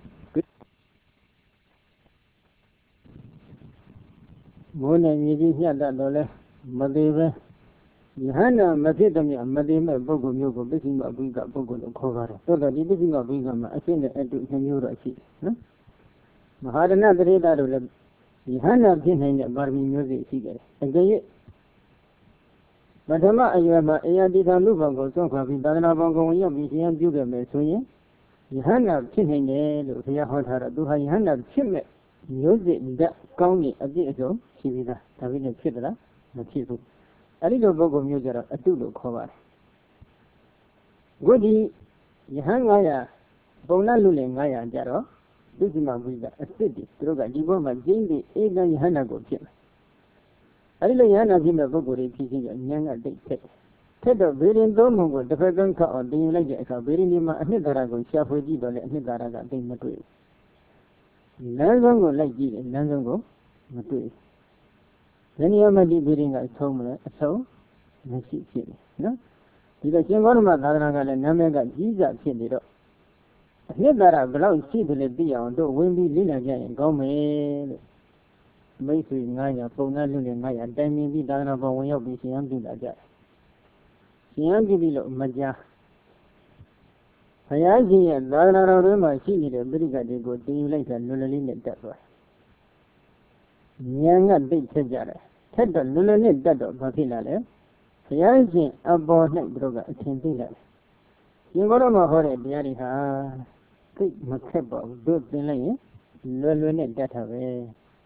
Bone and Yidi Yan that dollar, Madame. Yana Matidamia, Madame, Bogo Mugo, Bizima Buiga Bogo cover. So that it is not Bigama, I think that to Senora Chi. Mahadana the radar. Yana Pinham Barmy music cigarette. Again, Madama Ayama Ayadita Lubango, so can be Dana Bongo, Yam Juga Messoye. Yana Pinham, Ria Hotara, do Hayana Chimney. Music that county a bit ago, she was having a children, the chief. A little bogo music, a two cover. Goody Yahangaya, Bona Lulengaya Jaro. This is my visa, a city, Droga, Divoma, Jindy, Ega Yahanago Jim. I little Yana Jim of Bogori teaching a young at Ted. Ted of Virin Domo, the Fagan car or the Legend, Virinima, and Nidarago, Shafu Dido, and Nidaraga, they Matui. Nanzongo like Gil, Nanzongo, Matui. Then you might be reading a home, so, and she said, no? Because you want my Daraga and Namega, Jesus said it. Nedara below see the beyond the windy Lina Jay, Gome, Macy Naya, Pona Luna Naya, Dami be done about when you'll be Siam do that. Siam below Maja. Hayaji and Dara Roma, she did a brigade go to you later, Lulin that way. Yanga big Tejara, Ted the Lulin that of Papilla. Hayaji about neck droga, a tintillar. You got on my horror, Diariha. Macabo, good delay, Lulun that away.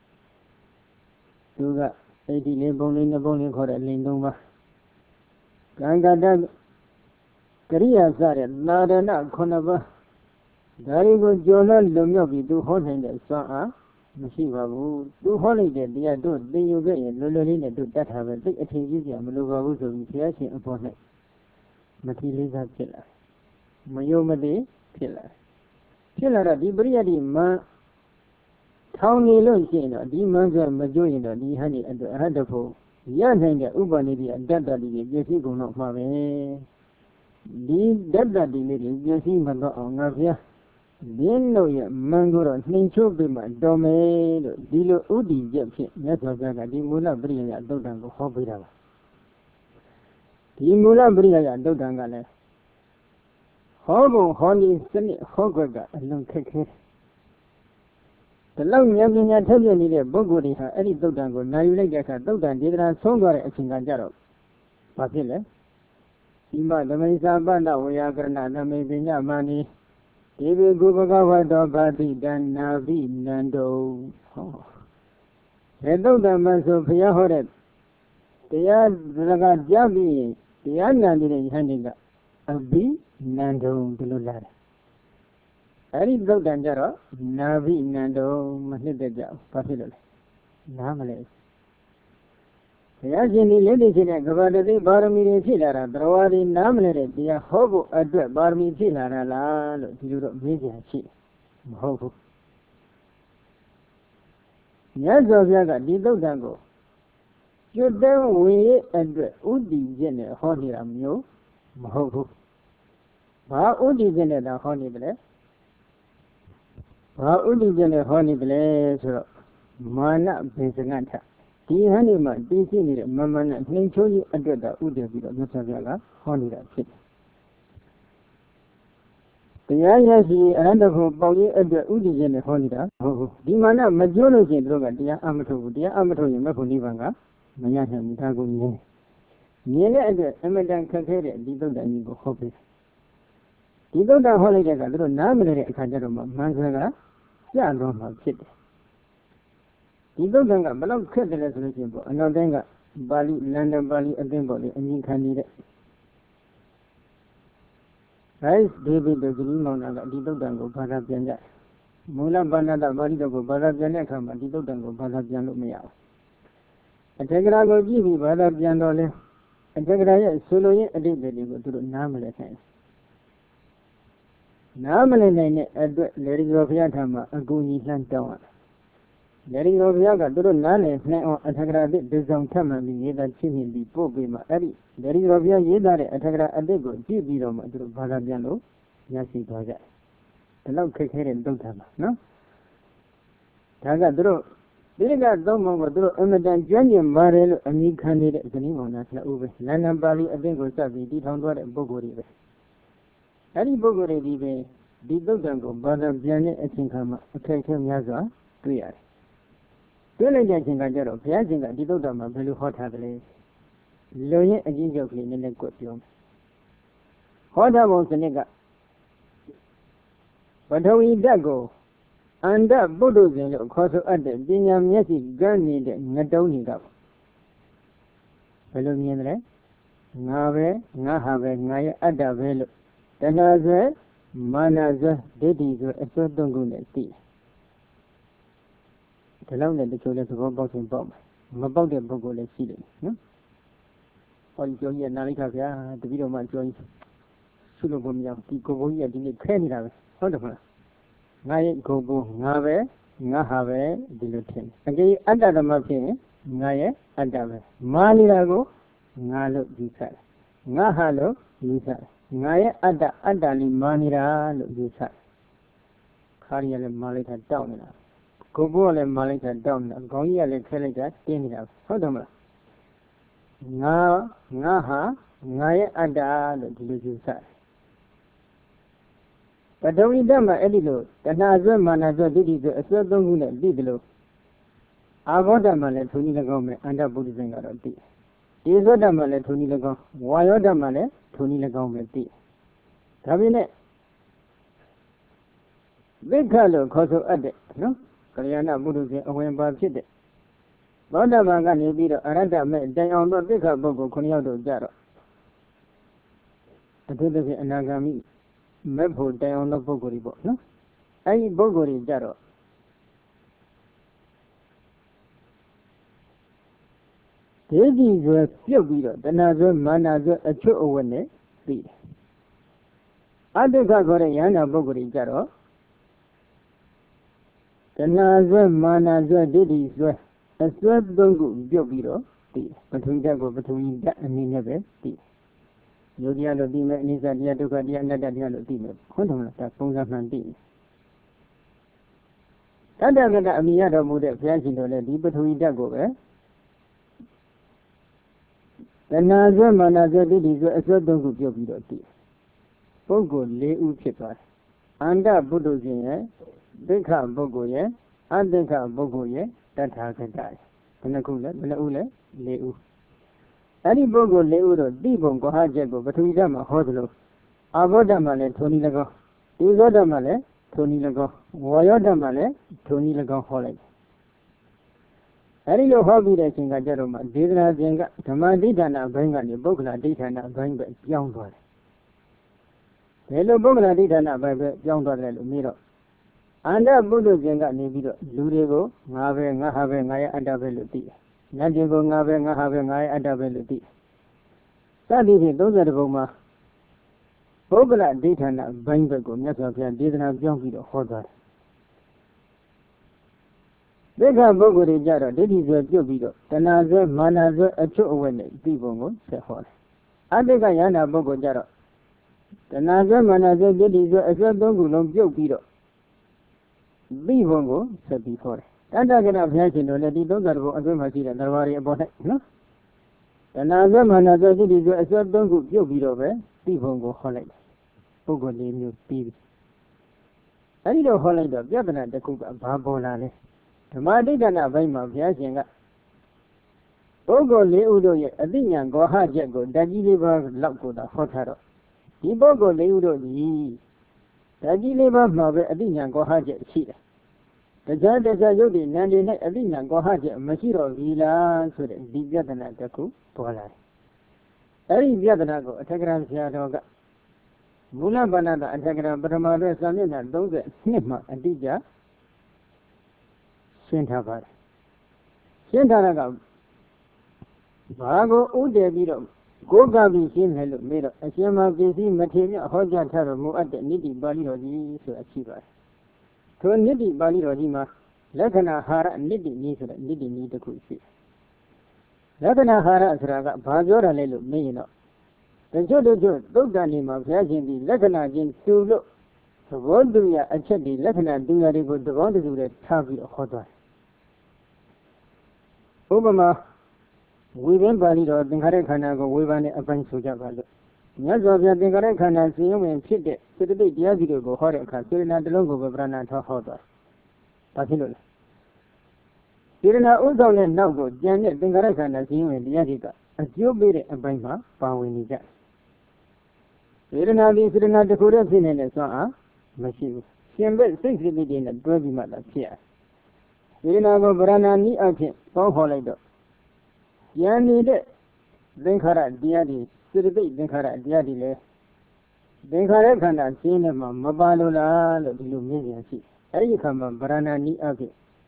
You got 80 label in the bowling for a lindoma. Ganga Dag Korea Zare, Nada Konava. Very good journal, Lumobi, do holding the saw, Mashiva, do holiday, dear, do, then you get Lulun do that have a big attention, Maluva, so we upon it. Matilda Killer. Mayoma Killer. Killer, the Briadi Ma Towny Lucina, the Manga Majorina, the honey and the Hadafo, Yananga, Ubanidi, and Daddy, Jessica not Mame. The Daddy lady, Jessica on Navia. Then no Mangoro, Nincho Bima, Dome, Dilo Udi, Jepsi, Netaga, the Mula Bria, Dodanga, Hobira. The Mula Bria, Dodangale. Hobo, Honey, Sunny, Hogaga, and don't take it. The long young I tell you, Bogori, any Dodango, Nailaka, Dodan, did not Songa, a Singanjaro. Papilla. Ima, the Mesa Banda, we are Granada, maybe money. David Gubagawa, Dobati, Dan Navi, Nando. The Dodan Maso Piahoret. They are the Jabi, the Anna didn't handing up. A bee, Nando, the Lular. I did go Danjaro, Navi, Nando, Mahida, Papilla. Namales. The Asian ladies in a Gavadi, Barmi, Filara, Drawadi, Namlet, the Hobo, Barmi, Filara, Europe, Media, she. မဟုတ်ဘူးမြတ်စွာဘုရားကဒီသုတ်တံကိုကျွတ်တဲ့ဝင်ရဲ့အတွက်ဥတည်ခြင်းနဲ့ဟောနေတာမျိုးမဟုတ်ဘူးဘာဥတည်ခြင်းနဲ့သာဟောနေတယ်လဲဘာဥတည်ခြင်းနဲ့ဟောနေတယ်လဲဆိုတော့မာနဘေစငတ်ထဒီဟန်ဒီမှာတည်ရှိနေတဲ့မမနဲ့နှိမ်ချိုးခြင်းအတွက်သာဥတည်ပြီးတော့မြတ်စွာဘုရားကဟောနေတာဖြစ်တယ်တရားရရှိအရဟတဖို့ပေါက်ရေးအတွက်ဥတည်ခြင်းနဲ့ဟောနေတာဟုတ်ဘူးဒီမာနမကျိုးလို့ရှိရင်တို့ကတရားအမထုတ်ဘူးတရားအမထုတ်ရင်မဖို့နိဗ္ဗာန်ကမရနိုင်ဘူးဒါကိုမြင်တဲ့အတွက်အမတန်ခက်ခဲတဲ့ဒီသုတ်တန်ကြီးကိုဟောပေးဒီသုတ်တန်ဟောလိုက်တဲ့အခါတို့နားမလည်တဲ့အခါကျတော့မှမန်ဆွဲကကြာတော့မှဖြစ်တယ်ဒီသုတ်တန်ကဘယ်လောက်ခက်တယ်လဲဆိုလို့ရှိရင်ပေါ့အနောက်တိုင်းကပါဠိလန်ဒန်ပါဠိအသင်းပေါ့လေအမြင်ခံနေတဲ့Rice David တို့ကလေးမောင်နာကဒီသုတ်တန်ကိုဘာသာပြန်ကြမူလဘာသာတပါဠိတော်ကိုဘာသာပြန်တဲ့အခါမှာဒီသုတ်တန်ကိုဘာသာပြန်လို့မရဘူးအထေကရာကိုကြည့်ပြီးဘာသာပြန်တော့လဲအထေကရာရဲ့ဆိုလိုရင်းအတိတ်တွေကိုသူတို့နားမလည်နိုင်နားမလည်နိုင်တဲ့အတွက်လေဒီတော်ဘုရားထံမှာအကူအညီလှမ်းတောင်းရတယ်လေဒီတော်ဘုရားကသူတို့နားလည်နိုင်အောင်အထေကရာအတိတ်ဒီဆောင်ထပ်မှန်ပြီးရေးသားချင်းမြင်ပြီးပို့ပေးမှအဲ့ဒီလေဒီတော်ဘုရားရေးသားတဲ့အထေကရာအတိတ်ကိုကြည့်ပြီးတော့မှသူတို့ဘာသာပြန်လို့ရရှိသွားကြတယ်ဒီလောက်ခက်ခဲတဲ့သုတ်တံပါနော်ဒါကသူတို့ဒီကသုံးပုံကိုသူတို့အမတန်ကျွမ်းကျင်ပါတယ်လို့အမိခံနေတဲ့ဇနီးမောင်နှံနှစ်ဦးပဲလန်ဒန်ပါဠိအသင်းကိုစပြီးတည်ထောင်သွားတဲ့ပုဂ္ဂိုလ်တွေပဲအဲ့ဒီပုဂ္ဂိုလ်တွေဒီပဲဒီသုတ်တံကိုဘာသာပြန်တဲ့အချိန်ခါမှာအခက်အခဲများစွာတွေ့ရတယ်တွေ့လိုက်တဲ့အချိန်ကကျတော့ဘုရားရှင်ကဒီသုတ်တံမှာဘယ်လိုဟောထားသလဲလူရင်းအချင်းချုပ်ကလေးနည်းနည်းကွက်ပြောမယ်ဟောထားပုံစနစ်ကပထဝီဓာတ်ကိုအန္တပုဒ္ဓဇဉ်လို့ခေါ်ဆိုအပ်တဲ့ပညာမျက်စိကန်းနေတဲ့ငတုံးတွေကဘယ်လိုမြင်တယ်လဲငါပဲငါဟာပဲငါရဲ့အတ္တပဲလို့တဏှာဆွဲမာနဆွဲဒိဋ္ဌိဆွဲအစွဲသုံးခုနဲ့သိတယ်ဒီလောက်နဲ့တချို့လဲသဘောပေါက်ခြင်းပေါ့မပေါက်တဲ့ပုဂ္ဂိုလ်လည်းရှိတယ်နော်ဟောဒီကျော်ကြီးကနာလိခါဗျာတပည့်တော်မှကျော်ကြီးဆုလို့ဘုံမြောက်ဒီကိုဘုန်းကြီးကဒီနေ့ခဲနေတာပဲဟုတ်တယ်မလားငါရဲ့ကိုယ်ကိုငါပဲငါဟာပဲဒီလိုထင်တယ်အကြိမ်အတ္တဓမ္မဖြစ်ရင်ငါရဲ့အတ္တပဲမာနေတာကိုငါလို့ယူဆတယ်ငါဟာလို့ယူဆတယ်ငါရဲ့အတ္တလေးမာနေတာလို့ယူဆတယ်ခါရီကလည်းမာလိုက်တာတောက်နေတာကိုယ်ကလည်းမာလိုက်တာတောက်နေတာခေါင်းကြီးကလည်းခဲလိုက်တာတင်းနေတာဟုတ်တယ်မလားငါဟာငါရဲ့အတ္တလို့ဒီလိုယူဆတယ်ပထဝီဓာတ်မှာအဲ့ဒီလိုတဏှာဆွဲမာနဆွဲဒိဋ္ဌိဆွဲအစွဲသုံးခုနဲ့သိတယ်လို့အာဘောဓာတ်မှာလည်းထုံနည်း၎င်းပဲအန္တပုဒ္ဓဇဉ်ကတော့သိဒီဇောဓာတ်မှာလည်းထုံနည်း၎င်းဝါယောဓာတ်မှာလည်းထုံနည်း၎င်းပဲသိဒါပေမဲ့သိက္ခာလို့ခေါ်ဆိုအပ်တဲ့နော်ကလျာဏပုဒ္ဓဇဉ်အဝင်ပါဖြစ်တဲ့သောတာပန်ကနေပြီးတော့အရဟတမေတိုင်အောင်တော့သိက္ခာပုဂ္ဂိုလ်9ယောက်တို့ကြတော့အထူးသဖြင့်အနာဂါမိမဲ့ဖို့တိုင်အောင်တဲ့ပုဂ္ဂိုလ်တွေပေါ့နော်အဲဒီပုဂ္ဂိုလ်တွေကြတော့ဒိဋ္ဌိဆွဲပြုတ်ပြီးတော့တဏှာဆွဲမာနဆွဲအချွတ်အဝတ်နဲ့သိတယ်အတ္တကခေါ်တဲ့ယန္တာပုဂ္ဂိုလ်တွေကြတော့တဏှာဆွဲမာနဆွဲဒိဋ္ဌိဆွဲအစွဲသုံးခုပြုတ်ပြီးတော့သိတယ်ပထဝီဓာတ်ကိုပထဝီဓာတ်အနေနဲ့ပဲသိယုတ်တရားလို့သိမယ်အနိစ္စတရားဒုက္ခတရားအနတ္တတရားလို့သိမယ်ဟုတ်တယ်မလားဒါပုံစံမှန်သိတတ္တကတအမိရတော်မူတဲ့ဘုရားရှင်တော်လည်းဒီပထဝီဓာတ်ကိုပဲတဏှာဆွဲမာနဆွဲဒိဋ္ဌိဆွဲအစွဲသုံးခုပြုတ်ပြီးတော့သိပုဂ္ဂိုလ်၄ဦးဖြစ်သွားတယ်အန္တပုဒ္ဓဇဉ်ရဲ့သိက္ခာပုဂ္ဂိုလ်ရဲ့အသိက္ခာပုဂ္ဂိုလ်ရဲ့တထာဂတရဲ့ဘယ်နှခုလဲဘယ်နှဦးလဲ၄ဦးအဲ့ဒီပုဂ္ဂိုလ်၄ဦးတို့တိဘုံကွာဟချက်ကိုပထဝီဓာတ်မှာဟောသလိုအာဘောဓာတ်မှာလည်းထိုနည်း၎င်းဒီဇောဓာတ်မှာလည်းထိုနည်း၎င်းဝါယောဓာတ်မှာလည်းထိုနည်း၎င်းဟောလိုက်အဲ့ဒီလိုဟောပြီးတဲ့အချိန်ကကြတော့မှဒေသနာပြင်ကဓမ္မဒိဋ္ဌာနာဘိုင်းကနေပုဂ္ဂလာဒိဋ္ဌာနာဘိုင်းပဲပြောင်းသွားတယ်ဘယ်လိုပုဂ္ဂလာဒိဋ္ဌာနာဘိုင်းပဲပြောင်းသွားတယ်လို့မေးတော့အန္တပုဒ္ဓဇဉ်ကနေပြီးတော့လူတွေကိုငါပဲငါဟာပဲငါရဲ့အတ္တပဲလို့သိတယ်နတ်တွေကိုငါပဲငါဟာပဲငါရဲ့အတ္တပဲလို့သိစသည်ဖြင့်30ပုံမှာပုဂ္ဂလဒိဋ္ဌာနာဘိုင်းဘက်ကိုမြတ်စွာဘုရားဒေသနာပြောင်းပြီးတော့ဟောသွားတယ် Vega Bogori Jara, Didi Zubito, Tanazo, Manazo, a two away, Dibongo, Sehor. Adega Yana Bogo Jara. Tanazo, Manazo, Didi Zubito, Jopito. Bibongo, said before. And I get up here to let it go, and I see that there worry about it, no? Tanazo, Manazo, Didi Zubito, Jopito, Bibongo, Holland. Bogo, you baby. I don't hold the Jabana, the cook of Babolane. The Madidana Vaima Piazinga Bogo Leudo, a dinyan go hajago, Dagiliva Lago, the Hotaro. The Bogo Leudo, Dagiliva Mabe, a dinyan go hajak cheetah. The Jada Zayodi, Nandi, a dinyan go hajak, Machiro Villa, so that the Jadana, the cook, Pola. Every Jadanago, a telegram Siadoga. Mula Banana, a telegram, Bramada, Samina, those that Snipma, and Dija. Shintabar. Shintaraga Bago Udebiro, Gogabi Shin made a Shema busy material, Hoja Taramu at the Niddy Bali Rodi to achieve us. To a Niddy Bali Rodima, Lakana Hara Niddy needs a Niddy need a good see. Lakana Hara Sraga, Bajora Lelu, may you know. The Jodo, Doganima, Yajin, the Lakana Jin, to look. So what do we actually Lakana do a good the one to do the Tavi of Hotwire? Obama, we went Bali or Dingarekana go, we went a bunch of Javalu. Yazovia Dingarekana, see you and fit it, so the big Yazigo go, Horeka, Sirina, the logo of Brana to Hotwire. Patilul. Sirina Uzol and Nago, Janet Dingarekana, see you and Yaziga, as you beat it a Brima, Pawini Jack. Sirina, the Sirina, the Kurazin and so on, Machine. She embed 6 in a drovey mother chair. Sirinago Brana ni ake, Pau Holido. Yani de Dinkara Diadi, Siribi Dinkara Diadile. Dinkara Kana, Cinema, Mabalula, Luminia, Ayikama Brana ni ake.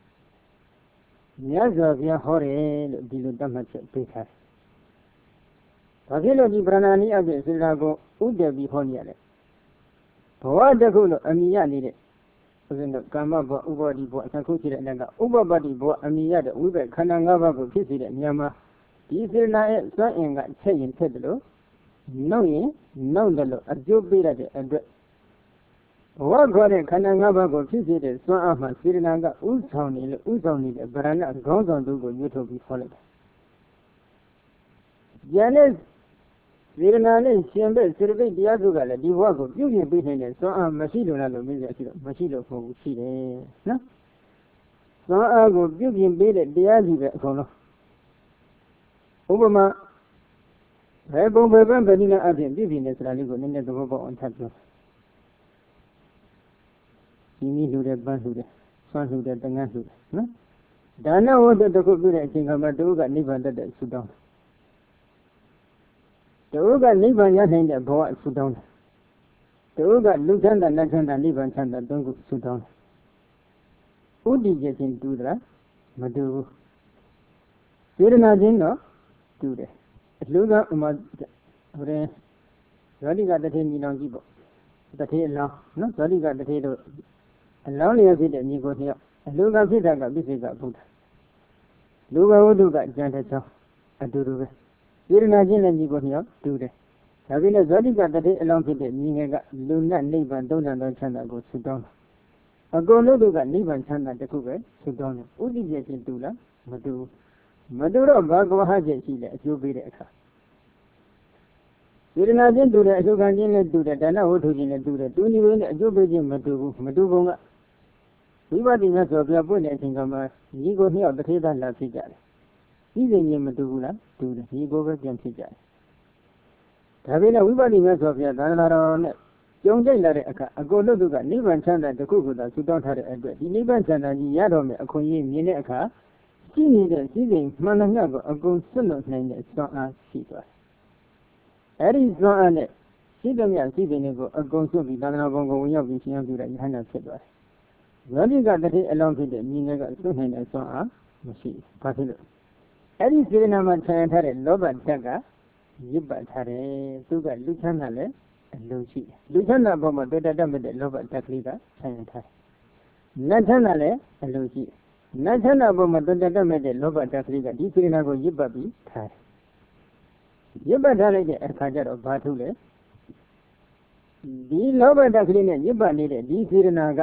Yazovia Hore, Diludamacha, Pita. Pavilo di Brana ni ake, Sirago, Udebi Honiale. Poa de Gulo, Amiani. Kama Ubadi Bo, Sakuti, and Ubadi Bo, Amiyada, Ube, Kanangava, Kissy, and Yama. These are not saying that saying Tedlo. No, no, the a job be at the what got a Kanangava go visit, so Ahma, Sirinanga, Uzoni, the Barana, goes on to go, you to be followed. Janet Sirinale, Siambe, Sirve, Diazuga, the Wago, Union business, so I'm Machilo, Machilo for Chile. No? So I go, Union bid at Diazuga, Cono. Obama, I go by Bambanina Abin, business, Raligo, and the Robo on Tablo. You need to the Bansuda, Sansuda, the Nansuda. No? Dana ordered the good I think about Duga, never that Sudan. The Uga Liban Yatin the boy Sudan. The Uga Lutan and Natan and Liban Santa don't go Sudan. Who did get into that? Madu. Sirinajin, no? Do that. Luga Umad Radi got the 10 million people. The tail, no, Radi got the tail. And lonely as it and you go here. And Luga Pita this is a Buddha. Luga Uduga Jantacho. I do. Sirinajin and you go here, do that. Having a Zodiga that day along with the Ninga, Luna, Neighbor, Dona, Chana go Sudan. A go no do that, Neighbor, Chana, the Cougar, Sudan, Udi Jet in Dula, Madu. Maduro, Bago Haji, as you be the car. Sirinajin do that, you can do that, and I would do that. Do you win a Jubin Madu? We were the mess of your bonnet in Gama, you go here, the Tita La Figure. Even in Madula, do the he go back and figure. Having a wibbly mess of your Dana, young Jay, a go look at Nivan Chanda, the Kukuda, who don't have a great Nivan Chanda, Yadome, a Koyi, Mineka, she needed seeing Mananago, a good son of name that saw us see us. That is not on it. See them as even a go so be done along with your vision of the Hannah said us. Well, you got the day along with the Minega, so and saw us, machine, particular. Eddie Sirinaman had a love and saga. Yibat had a sugar Lucanale and Lucy. Lucana Bomba, better than the love and Taklida, Sanata. Natanale and Lucy. နတ်ချမ်းသာဘုံမှာတတတ်မဲ့တဲ့လောဘဓာတ်ကလေးကဒီစေတနာကိုရစ်ပတ်ပြီးထားတယ်ရစ်ပတ်ထားလိုက်တဲ့အခါကျတော့ဘာထုတ်လဲဒီလောဘဓာတ်ကလေးနဲ့ရစ်ပတ်နေတဲ့ဒီစေတနာက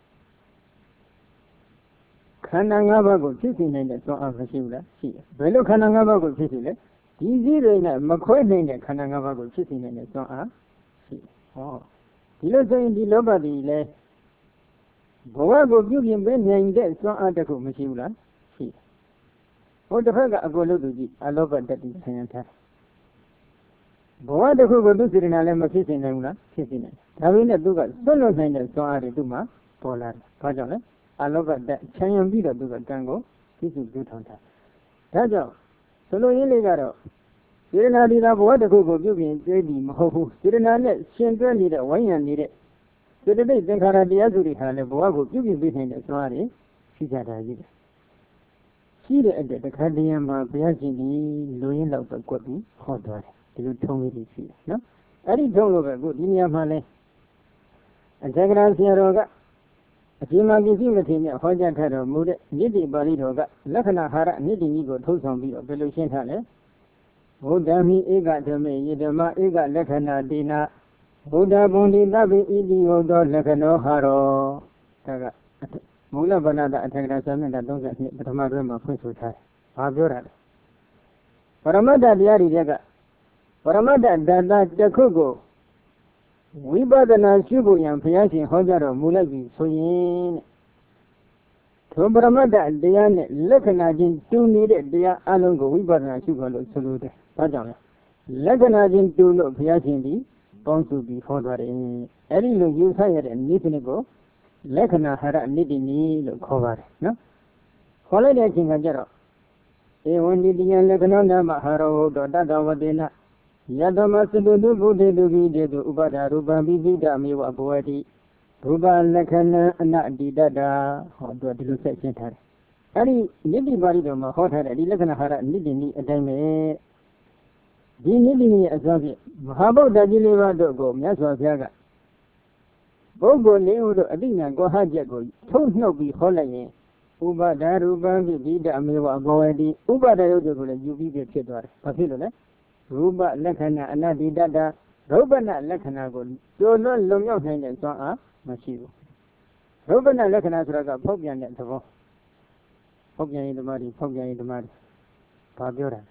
ခန္ဓာ၅ပါးကိုဖြစ်စေနိုင်တဲ့သွန်အားမရှိဘူးလားရှိတယ်ဘယ်လိုခန္ဓာ၅ပါးကိုဖြစ်စေလဲဒီစည်းတွေနဲ့မခွဲနိုင်တဲ့ခန္ဓာ၅ပါးကိုဖြစ်စေနိုင်တဲ့သွန်အားရှိတယ်ဟောဒီလိုဆိုရင်ဒီလောဘတွေလည်းဘဝကိုပြုပြင်ပေးနိုင်တဲ့သွန်အားတစ်ခုမရှိဘူးလားရှိတယ်ဟိုတစ်ဖက်ကအကိုလို့သူကြည့်အလောဘတတိဆင်ရထားဘဝတစ်ခုကိုသူစေတနာလည်းမဖြစ်စေနိုင်ဘူးလားဖြစ်စေနိုင်ဒါပေမဲ့သူကစွန့်လွတ်နိုင်တဲ့သွန်အားတွေသူ့မှာပေါ်လာတယ်ဘာကြောင့်လဲအလောဘတချမ်းရံပြီးတော့သူကကံကိုပြည့်စုံပြုထောင်တာဒါကြောင့်ဆိုလိုရင်းလေးကတော့စေတနာဒီသာဘဝတစ်ခုကိုပြုပြင်ပေးပြီးမဟုတ်ဘူးစေတနာနဲ့ရှင်တွဲနေတဲ့ဝိုင်းရံနေတဲ့စေတသိက်သင်္ခါရတရားစုတွေဟာလည်းဘဝကိုပြုပြင်ပေးနိုင်တဲ့သွန်အားတွေရှိကြတာကြီးတယ်ရှိတဲ့အတွက်တခါတည်းမှာဘုရားရှင်ဒီလူရင်းလောက်ပဲကွက်ပြီးဟောသွားတယ်ဒီလိုထုံးလေးတွေရှိတယ်နော်အဲ့ဒီထုံးလို့ပဲကိုဒီနေရာမှာလဲအဇဂရဆရာတော်ကအချိန်မှပစ္စည်းမထေမြတ်ဟောကြားထားတော်မူတဲ့နိတိပါဠိတော်ကလက္ခဏာဟာရနိတိကြီးကိုထုတ်ဆောင်ပြီးတော့ဘယ်လိုရှင်းထားလဲဘုဒ္ဓမိဧကဓမေယဓမ္မဧကလက္ခဏာတိနာဘုဒ္ဓဘုံဒီသဗ္ဗိဣတိဟုတ်သောလက္ခဏောဟာရောဒါကမူလဗဏ္ဍအထက်ကရာစာမျက်နှာ32ပထမတွဲမှာဖွင့်ဆိုထားတယ်။ဘာပြောတာလဲပရမတ္တတရားတွေကပရမတ္တဓာတ်တစ်ခုကိုဝိပဿနာရှုဖို့ရန်ဘုရားရှင်ဟောကြားတော်မူလိုက်ပြီဆိုရင်ထိုပရမတ္တတရားနဲ့လက္ခဏာချင်းတူနေတဲ့တရားအလုံးကိုဝိပဿနာရှုဖို့လို့ဆိုလိုတယ်။ဒါကြောင့်လက္ခဏာချင်းတူလို့ဘုရားရှင်ဒီပေါင်းစုပြီးဟောသွားတယ်။အဲဒီလိုယူဆရတဲ့နိစ္စနစ်ကိုလက္ခဏာဟာရနိတိနီလို့ခေါ်ပါတယ်နော်။ခေါ်လိုက်တဲ့အချိန်ကကျတော့ဧဝံဒီတယံလက္ခဏာနာမဟာရောဟုတ်တော်တတဝတေနယတမသတုတုဘုဒ္ဓတုကိတေတုဥပဒါရူပံပိပိတမေဝဘဝတိရူပလက္ခဏာအနတ္တိတတ္တာဟောတော့ဒီလိုဆက်ရှင်းထားတယ်။အဲဒီနိတိပါဠိတော်မှာဟောထားတဲ့ဒီလက္ခဏာဟာရနိတိနီအတိုင်းပဲဒီနိတိနီရဲ့အစွမ်းဖြင့်မဟာဗုဒ္ဓကြီးလေးပါးတို့ကိုမြတ်စွာဘုရားကပုဂ္ဂိုလ်လေးဦးတို့အတိညာကောဟချက်ကိုထုတ်နှုတ်ပြီးဟောလိုက်ရင်ဥပဒါရူပံပိပိတမေဝဘဝတိဥပဒါရုပ်တွေကိုလည်းယူပြီးဖြစ်သွားတယ်။ဘာဖြစ်လို့လဲရူပလက္ခဏာအနတ္တိတတ္တရုပ်ပနလက္ခဏာကိုကျော်လွတ်လွန်မြောက်နိုင်တဲ့သွမ်းအားမရှိဘူးရုပ်ပနလက္ခဏာဆိုတာကဖောက်ပြန်တဲ့သဘောဖောက်ပြန်ရင်ဓမ္မတွေဖောက်ပြန်ရင်ဓမ္မတွေဘာပြောတာ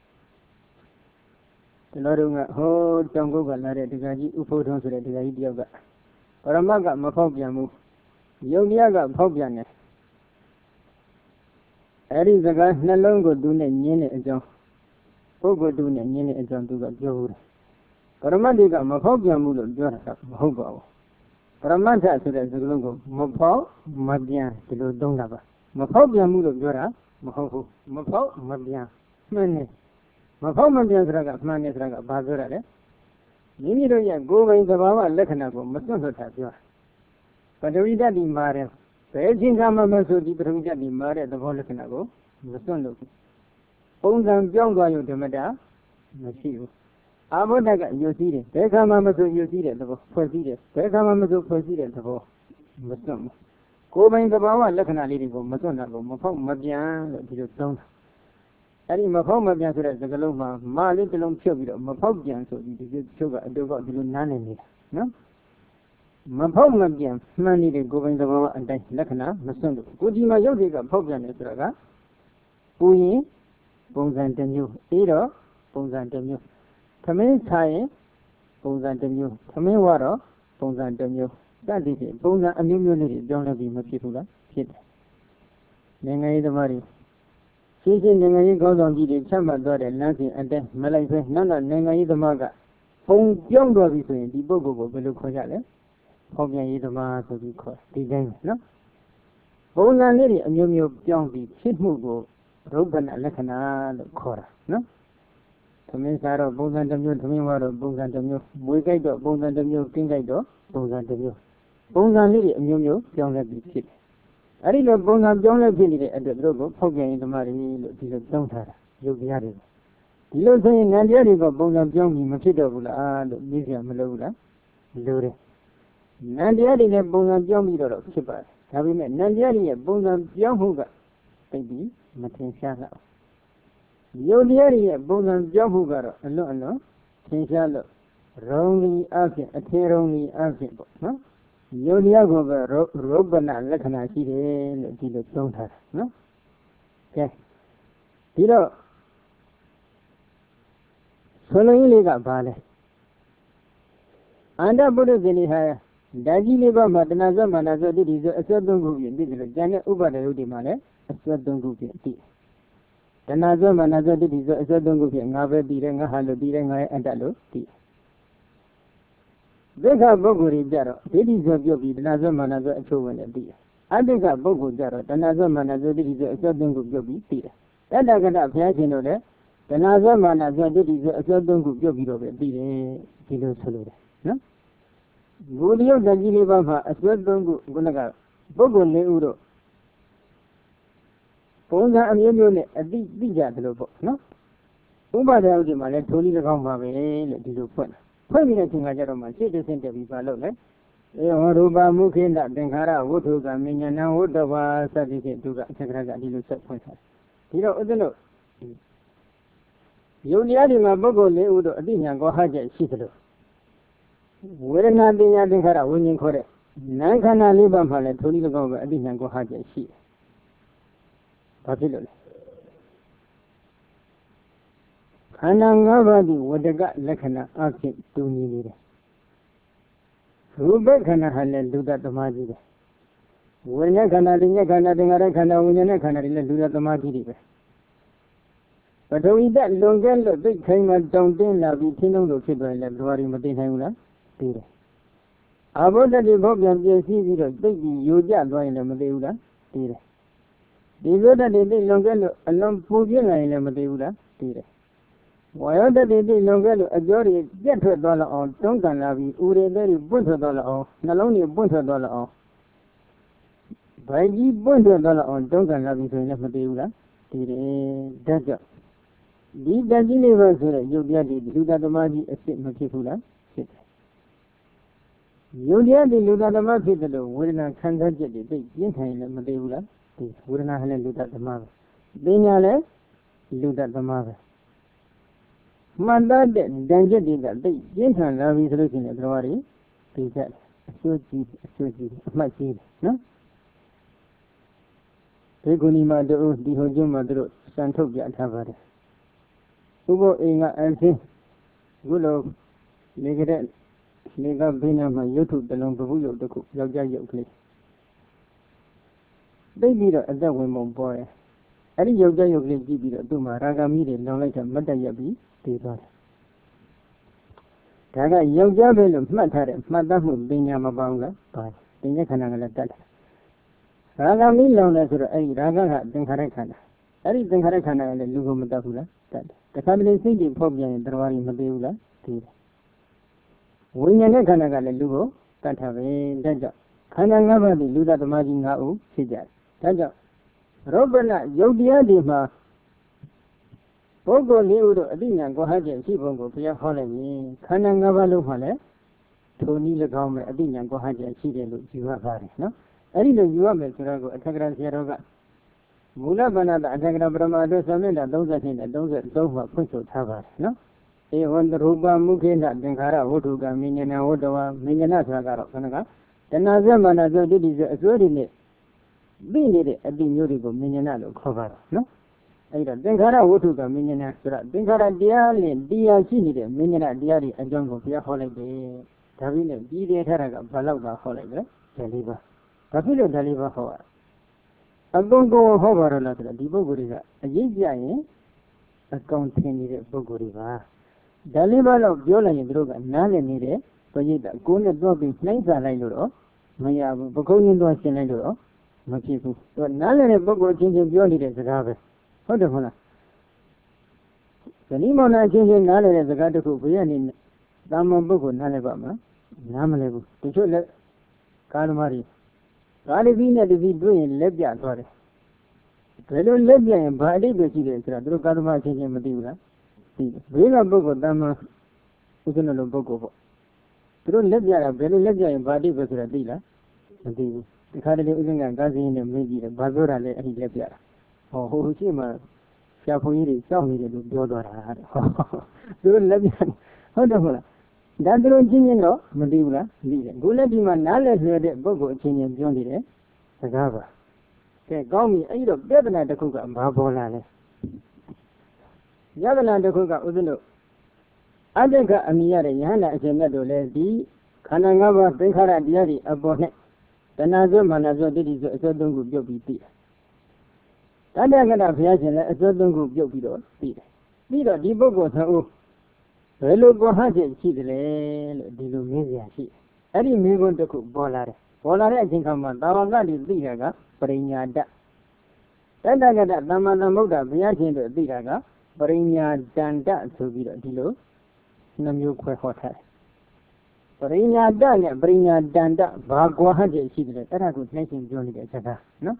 လဲကျွန်တော်တို့ကဟိုးတောင်ကုတ်ကလာတဲ့ဒကာကြီးဥဖို့ထုံးဆိုတဲ့ဒကာကြီးတယောက်ကပရမတ်ကမဖောက်ပြန်ဘူးယုတ်တရားကဖောက်ပြန်တယ်အဲ့ဒီစကားနှလုံးကိုသူနဲ့ညင်းတဲ့အကြောင်းပုဂ္ဂိုလ်တူနဲ့ညင်းတဲ့အကြောင်းသူကပြောဘူးတယ်ပရမတ်တွေကမဖောက်ပြန်ဘူးလို့ပြောတာကမဟုတ်ပါဘူးပရမတ်ထဆိုတဲ့စကားလုံးကိုမဖောက်မပြန်ဒီလိုသုံးတာပါမဖောက်ပြန်ဘူးလို့ပြောတာမဟုတ်ဘူးမဖောက်မပြန်မှန်တယ်မဖောက်မပြန်ဆိုတာကမှန်တယ်ဆိုတာကဘာပြောတာလဲမိမိတို့ရဲ့ကိုယ်ပိုင်သဘာဝလက္ခဏာကိုမစွန့်လွတ်တာပြောပထဝီဓာတ်ဒီမာတဲ့ဘယ်ချင်းကမှမဆိုဒီပထဝီဓာတ်ဒီမာတဲ့သဘောလက္ခဏာကိုမစွန့်လွတ်ဘူးပုံစံပြောင်းသွားရုံဓမ္မတာမရှိဘူးအာဘုဒ္ဓကယူစည်းတယ်ဘယ်ခါမှမဆိုယူစည်းတဲ့သဘောဖွဲ့စည်းတယ်ဘယ်ခါမှမဆိုဖွဲ့စည်းတဲ့သဘောမစွန့်ဘူးကိုယ်ပိုင်သဘာဝလက္ခဏာလေးတွေကိုမစွန့်တာကိုမဖောက်မပြန်လို့ဒီလိုသုံးတာအဲ့ဒီမဖောက်မပြန်ဆိုတဲ့စကားလုံးမှာမလေးတစ်လုံးဖြုတ်ပြီးတော့မဖောက်ပြန်ဆိုပြီးဒီဖြုတ်ကအတူကဒီလိုနားနေနေတာနော်မဖောက်မပြန်မှန်နေတဲ့ကိုယ်ပိုင်သဘာဝအတိုင်းလက္ခဏာမစွန့်လို့ကိုဒီမှာရုပ်တွေကဖောက်ပြန်တယ်ဆိုတာကပူရင်ပုံစံတစ်မျိုးအေးတော့ပုံစံတစ်မျိုးသမင်းစားရင်ပုံစံတစ်မျိုးသမင်းဝတော့ပုံစံတစ်မျိုးတတ်သည်ဖြင့်ပုံစံအမျိုးမျိုးလေးတွေပြောင်းလဲပြီးမဖြစ်ဘူးလားဖြစ်တယ်နိုင်ငံရေးသမားတွေရှင်းရှင်းနိုင်ငံရေးခေါင်းဆောင်ကြီးတွေချက်မှတ်သွားတဲ့လမ်းစဉ်အတိုင်းမလိုက်ပဲနောက်တော့နိုင်ငံရေးသမားကပုံပြောင်းသွားပြီဆိုရင်ဒီပုဂ္ဂိုလ်ကိုဘယ်လိုခေါ်ကြလဲဖောက်ပြန်ရေးသမားဆိုပြီးခေါ်ဒီတိုင်းနော်ပုံစံလေးတွေအမျိုးမျိုးပြောင်းပြီးဖြစ်မှုကိုရုပ်ပနလက္ခဏာလို့ခေါ်တာနော်သမင်းစားတော့ပုံစံတစ်မျိုးသမင်းဝါတော့ပုံစံတစ်မျိုးမွေးကြိုက်တော့ပုံစံတစ်မျိုးကင်းကြိုက်တော့ပုံစံတစ်မျိုးပုံစံလေးတွေအမျိုးမျိုးပြောင်းလဲပြီးဖြစ်တယ်အဲ့ဒီလိုပုံစံပြောင်းလဲဖြစ်နေတဲ့အတွက်တို့ကိုဖောက်ပြန်ရင်ဓမ္မတွေလို့ဒီလိုပြောင်းထားတာရုပ်တရားတွေဒီလိုဆိုရင်ဉာဏ်တရားတွေကပုံစံပြောင်းပြီးမဖြစ်တော့ဘူးလားလို့သိကြမလို့ဘူးလားလိုတယ်ဉာဏ်တရားတွေနဲ့ပုံစံပြောင်းပြီးတော့ဖြစ်ပါတယ်ဒါပေမဲ့ဉာဏ်တရားတွေရဲ့ပုံစံပြောင်းမှုကသိပြီးမထင်ရှားတော့ယုတ်တရားရဲ့ပုံစံပြောက်ဖို့ကတော့အလွန်ထင်ရှားလို့ရုံလီအဖြစ်အထင်ရုံလီအဖြစ်ပေါ့နော်ယုတ်တရားကိုပဲရုပ်ပနာလက္ခဏာရှိတယ်လို့ဒီလိုသုံးထားတာနော်ကဲဒီတော့ဆိုလိုရင်းလေးကဘာလဲအန္တပုရိသေနိဟာဓာကြီးလေးပါးမှာတဏှာဇမာနဇဒိဋ္ဌိဇအစွဲသုံးခုဖြင့်သိတယ်လို့ကျန်တဲ့ဥပါဒယုတ်ဒီမှာလည်းအစွဲသုံးခုဖြင့်သိတဏှာဇမာနဇဒိဋ္ဌိဇအစွဲသုံးခုဖြင့်ငါပဲသိတယ်ငါဟာလို့သိတယ်ငါရဲ့အတ္တလို့သိဒိဋ္ဌပုဂ္ဂိုလ်ကြီးကြတော့ဒိဋ္ဌိဇပြုတ်ပြီးတဏှာဇမာနဇအချိုးဝင်တယ်သိတယ်အတ္တကပုဂ္ဂိုလ်ကြတော့တဏှာဇမာနဇဒိဋ္ဌိဇအစွဲသုံးခုပြုတ်ပြီးသိတယ်တတ္တကတဘုရားရှင်တို့လည်းတဏှာဇမာနဇဒိဋ္ဌိဇအစွဲသုံးခုပြုတ်ပြီးတော့ပဲသိတယ်ဒီလိုဆိုလို့တယ်နော်ဘုရားဓာကြီးလေးပါးမှာအစွဲသုံးခုခုနကပုဂ္ဂိုလ်၄ဦးတို့ပုံစံအမျိုးမျိုးနဲ့အတိသိကြတယ်လို့ပေါ့နော်ဥပဒေဥဒိမှာလည်းထိုနည်း၎င်းပါပဲလို့ဒီလိုဖွင့်ပြီးတဲ့အချိန်ကကြတော့မှရှေ့တစ်ဆင့်တက်ပြီးပါလို့လေဧဝရူပမုခိနသင်္ခါရဝတ္ထုကမဉ္ဇဏဝတ္တဝါစသည်ဖြင့်သူကအထက်ကရကဒီလိုဆက်ဖွင့်ထားဒီတော့ဥဒ္ဒလို့ယုတ်တရားဒီမှာပုဂ္ဂိုလ်၄ဦးတို့အတိညာကောဟချက်ရှိသလိုဝေဒနာပညာသင်္ခါရဝိညာဉ်ခေါ်တဲ့နာမ်ခန္ဓာလေးပါးမှာလည်းထိုနည်း၎င်းပဲအတိညာကောဟချက်ရှိတယ်ဘာဖြစ်လို့လဲခန္ဓာ၅ပါးဒီဝတ္တကလက္ခဏာအဖြစ်တူညီနေတယ်ရူပခန္ဓာဟာလည်းလူတ္တသမားကြီးပဲဝိညာဉ်ခန္ဓာဉာဏ်ခန္ဓာသင်္ခါရခန္ဓာဝိညာဉ်နဲ့ခန္ဓာတွေလည်းလူတ္တသမားကြီးတွေပဲပထဝီဓာတ်လွန်ကဲလို့သိခိုင်းမှတောင်းတင်းလာပြီးထင်းလုံးတို့ဖြစ်သွားရင်လည်းဘယ်လိုမှမသိနိုင်ဘူးလားသိတယ်အဘုဒ္ဓတိဘောပြန်ပြည့်စည်ပြီးတော့သိပြီးယိုကျသွားရင်လည်းမသိဘူးလားသိတယ်ဒီဘုဒ္ဓတိသိလွန်ကဲလို့အလုံးပူပြင်းလာရင်လည်းမသိဘူးလားသိတယ်ဝါယောတတိသိလွန်ကဲလို့အကျော်တွေပြတ်ထွက်သွားလောက်အောင်တွန်းကန်လာပြီးဥရေသေးတွေပွင့်ထွက်သွားလောက်အောင်နှလုံးတွေပွင့်ထွက်သွားလောက်အောင်ဗိုက်ကြီးပွင့်ထွက်သွားလောက်အောင်တွန်းကန်လာပြီးဆိုရင်လည်းမသိဘူးလားသိတယ်ဒါကြောင့်ဒီတန်ကြီးလေးပဲဆိုတဲ့ယုတ်တရားဒီလူသားသမားကြီးအစ်စ်မဖြစ်ဘူးလားဖြစ်တယ်ယုတ်တရားဒီလူသားသမားဖြစ်တယ်လို့ဝေဒနာခံစားချက်တွေသိပြင်းထန်ရင်လည်းမသိဘူးလားဒီဝေဒနာဟလည်းလူသားသမားပဲပညာလည်းလူသားသမားပဲမှန်တဲ့တန်ချက်တွေကသိပြင်းထန်လာပြီဆိုလို့ရှိရင်တော်ရီသိတတ်အစွဲကြီးအမှတ်ကြီးတယ်နော်ဒီကုဏီမှာတို့ဒီဟိုကျွန်းမှာတို့စံထုတ်ပြထားပါတယ်ဥပ္ပိုလ်အိမ်ကအင်းချင်းခုလိုနေကြတဲ့နေကဘေးနားမှာရုပ်ထုတလုံးပပုရုပ်တစ်ခုယောက်ျားရုပ်ကလေးသိပြီးတော့အသက်ဝင်ပုံပေါ်တယ်အဲ့ဒီယောက်ျားရုပ်ကလေးကြည့်ပြီးတော့သူ့မှာရာဂမီတွေလောင်လိုက်တာမတ်တက်ရက်ပြီးတည်သွားတယ်ဒါကယောက်ျားပဲလို့မှတ်ထားတဲ့မှတ်သားမှုပညာမပေါင်းလားပါတယ်ပညာခန္ဓာကလည်းတတ်တယ်ရာဂမီလောင်တယ်ဆိုတော့အဲ့ဒီရာဂကသင်္ခါရခန္ဓာအဲ့ဒီသင်္ခါရခန္ဓာကလည်းလူကိုမတတ်ဘူးလားတတ်တယ်တခါတလေစိတ်တွေဖောက်ပြန်ရင်တရားရီမသိဘူးလားသိတယ်ဝိညာဉ်နဲ့ခန္ဓာကလည်းလူကိုတတ်တာပဲဒါကြောင့်ခန္ဓာ၅ပါးဒီလူသားသမားကြီး၅ဦးဖြစ်ကြတယ်ဒါကြောင့်ရောပနယုတ်တရားဒီမှာပုဂ္ဂိုလ်၄ဦးတို့အတိညာကောဟချက်ရှိပုံကိုဘုရားဟောလိုက်ရင်ခန္ဓာ၅ပါးလုံးမှာလည်းထိုနည်း၎င်းပဲအတိညာကောဟချက်ရှိတယ်လို့ယူရပါတယ်နော်အဲ့ဒီလိုယူရမယ်ဆိုတော့အထက်ကရာဆရာတော်ကမူလဗန္နတအထက်ကရာပရမအတွင်းသမင်တာ32နဲ့33မှာဖွင့်ဆိုထားပါတယ်နော်ဧဝံရူပမုခိနသင်္ခါရဝတ္ထုကမဉ္ဇဏဝတ္တဝါမဉ္ဇဏဆိုတာကတော့ခဏကတဏှာဇမာနဇဒိဋ္ဌိဇအစွဲတွေနဲ့သိနေတဲ့အတိမျိုးတွေကိုမဉ္ဇဏလို့ခေါ်ပါတော့နော်အဲ့ဒါသင်္ခါရဝတ္ထုကမဉ္ဇဏဆိုတာသင်္ခါရတရားနဲ့တရားရှိနေတဲ့မဉ္ဇဏတရားတွေအကြောင်းကိုဘုရားဟောလိုက်တယ်ဒါပြီးနဲ့ပြီးတဲ့ထားတာကဘာလို့ပါဟောလိုက်လဲဒါလေးပါဘာဖြစ်လို့ဒါလေးပါဟောရအကုန်ဟောပါတော့လားဆိုတော့ဒီပုဂ္ဂိုလ်တွေကအရေးကြရင်အကောင်ထင်နေတဲ့ပုဂ္ဂိုလ်တွေပါဒါလေးပါတော့ပြောလိုက်ရင်တို့ကနားလည်နေတဲ့ပရိသတ်ကိုယ်နဲ့တွားပြီးနှိုင်းစာလိုက်လို့တော့မရဘူးပကုံးရင်းတွားရှင်းလိုက်လို့တော့မဖြစ်ဘူးသူကနားလည်တဲ့ပုဂ္ဂိုလ်ချင်းချင်းပြောနေတဲ့စကားပဲဟုတ်တယ်မဟုတ်လားဇနီးမောင်နှံချင်းချင်းနားလည်တဲ့စကားတစ်ခုဘယ်ရနေတာမန်ပုဂ္ဂိုလ်နားလည်ပါမလားနားမလည်ဘူးတချို့လက်ကားသမားတွေကားတစ်စီးနဲ့တစ်စီးတွေ့ရင်လက်ပြသွားတယ်ဘယ်လိုလက်ပြရင်ဘာအတိတ်ပဲရှိတယ်ဆိုတာသူတို့ကားသမားချင်းချင်းမသိဘူးလားသိတယ်ဘေးကပုဂ္ဂိုလ်တာမန်ဥစ္စနလုံးပုဂ္ဂိုလ်ပေါ့သူတို့လက်ပြတာဘယ်လိုလက်ပြရင်ဘာအတိတ်ပဲဆိုတာသိလားမသိဘူးဒီခါတလေဥစ္စနကကားစင်းနဲ့မင်းကြည့်တယ်ဘာပြောတာလဲအဲ့ဒီလက်ပြတာဟဟိုရှိမှဆရာဘုန်းကြီးတွေစောင့်နေတယ်လို့ပြောတော့တာတဲ့သူတို့လက်ပြန်ဟုတ်တယ်မဟုတ်လားဒါသူတို့ချင်းချင်းတော့မသိဘူးလားသိတယ်ခုလက်ဒီမှာနားလည်လွယ်တဲ့ပုဂ္ဂိုလ်အချင်းချင်းပြောနေတယ်စကားပါကဲကောင်းပြီအဲ့တော့ပြဿနာတစ်ခုကဘာပေါ်လာလဲပြဿနာတစ်ခုကဥစ္စလို့အတ္တကအမိရတဲ့ယဟန္တာအရှင်မြတ်တို့လည်းဒီခန္ဓာ၅ပါးသင်္ခါရတရားတွေအပေါ်နဲ့တဏှာစွဲမာနစွဲဒိဋ္ဌိစွဲအစွဲသုံးခုပြုတ်ပြီးသိတယ်တတ္တကတဘုရားရှင်လည်းအစွဲသုံးခုပြုတ်ပြီးတော့သိတယ်ပြီးတော့ဒီပုဂ္ဂိုလ်သံဦးဘယ်လိုကွာဟချက်ရှိတယ်လဲလို့ဒီလိုမေးစရာရှိအဲ့ဒီမေးခွန်းတစ်ခုပေါ်လာတယ်ပေါ်လာတဲ့အချိန်ခါမှာတာဝကတိသိတာကပရိညာတတတ္တကတသမ္မာသမ္ဗုဒ္ဓဘုရားရှင်တို့သိတာကပရိညာတန္တဆိုပြီးတော့ဒီလိုနှမျိုးခွဲဟောထားတယ်ပရိညာတနဲ့ပရိညာတန္တဘာကွာဟချက်ရှိတယ်လဲအဲ့ဒါကိုနှိမ့်ရှင်ပြောနေတဲ့စကားနော်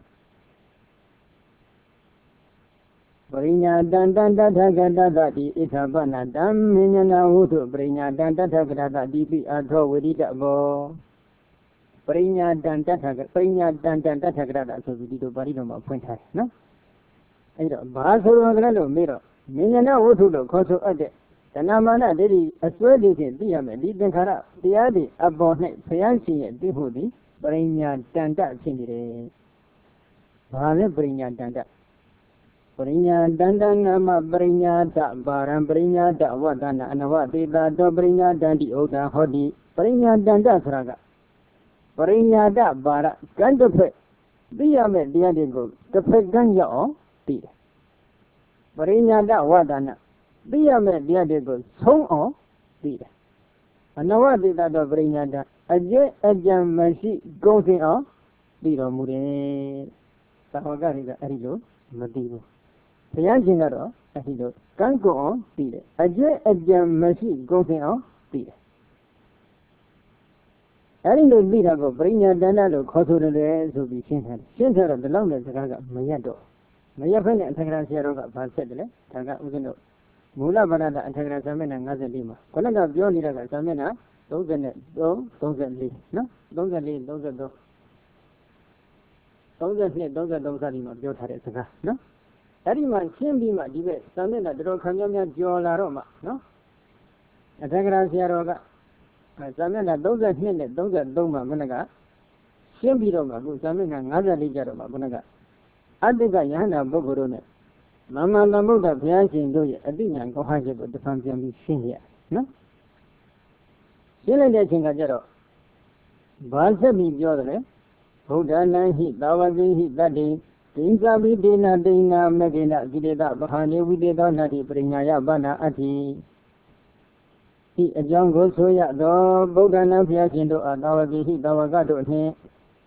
ပရိညာတန္တတထကတသတိဣထပနတံမဉ္ဇနာဟုတုပရိညာတန္တထကတသတိပိအထောဝိရိတဘောပရိညာတန္တထကပရိညာတန္တတထကတဆိုပြီးဒီလိုပါဠိတော်မှာဖွင့်ထားတယ်နော်အဲ့တော့ဘာဆိုရကလဲလို့မေးတော့မဉ္ဇနာဝုထုလို့ခေါ်ဆိုအပ်တဲ့တဏမာနဒိဋ္ဌိအစွဲတွေဖြင့်သိရမယ်ဒီသင်္ခါရတရားတွေအပေါ်၌ဘုရားရှင်ရဲ့သိဖို့သည်ပရိညာတန္တဖြစ်နေတယ်ဘာလဲပရိညာတန္တပရိညာတန္တနာမပရိညာတပါရံပရိညာတဝတ္တနာအနဝတိတာတောပရိညာတန္တိဥဒ္ဒဟောတိပရိညာတန္တဆိုတာကပရိညာတပါရကံတစ်ဖက်သိရမယ်တရားတွေကိုတစ်ဖက်ကန်းရောက်အောင်သိတယ်ပရိညာတဝတ္တနာသိရမယ်တရားတွေကိုဆုံးအောင်သိတယ်အနဝတိတာတောပရိညာတအကျင့်အကြံမရှိကုန်စင်အောင်သိတော်မူတယ်သာဝကတွေကအဲ့ဒီလိုမသိဘူးဘုရားရှင်ကတော့အဲဒီလိုကံကုန်အောင်သိတယ်အကျင့်အကြံမရှိကုန်စင်အောင်သိတယ်အဲဒီလိုသိတာကိုပရိညာတန္တလို့ခေါ်ဆိုတယ်ဆိုပြီးရှင်းထားတယ်ရှင်းထားတော့ဒီလောက်နဲ့စကားကမရက်တော့မရက်ဖက်နဲ့အထက်ကရာဆရာတော်ကဗာဆက်တယ်လေဒါကဥစဉ်တို့မူလဗရဒအထက်ကရာစာမျက်နှာ54မှာခொနကပြောနေတာကစာမျက်နှာ33 34နော်34 33 32 33စသည်မှာပြောထားတဲ့စကားနော်အဲ့ဒီမှာရှင်းပြီးမှဒီဘက်သံမျက်နှာတော်တော်ခံများများကြော်လာတော့မှနော်အထက်ကရာဆရာတော်ကသံမျက်နှာ32နဲ့33မှာခုနကရှင်းပြီးတော့မှအခုသံမျက်နှာ54ကျတော့မှခုနကအတ္တကယဟန္တာပုဂ္ဂိုလ်တို့နဲ့မမသမ္ဗုဒ္ဓဘုရားရှင်တို့ရဲ့အတိညာကောဟချက်ကိုတစ်ဖန်ပြန်ပြီးရှင်းရနော်ရှင်းလိုက်တဲ့အချိန်ကကျတော့ဘာဆက်ပြီးပြောတယ်လဲဗုဒ္ဓနာဟိသာဝတိဟိတတ္တိဒိဉ္စာပိဒေနဒိဏမဂ္ဂိနကိလေသာပခာနေဝိတေသောနာတိပရိညာယပနာအတ္တိဤအကြောင်းကိုဆိုရသောဗုဒ္ဓနာဘုရားရှင်တို့အားသာဝတိဟိသာဝကတို့နှင့်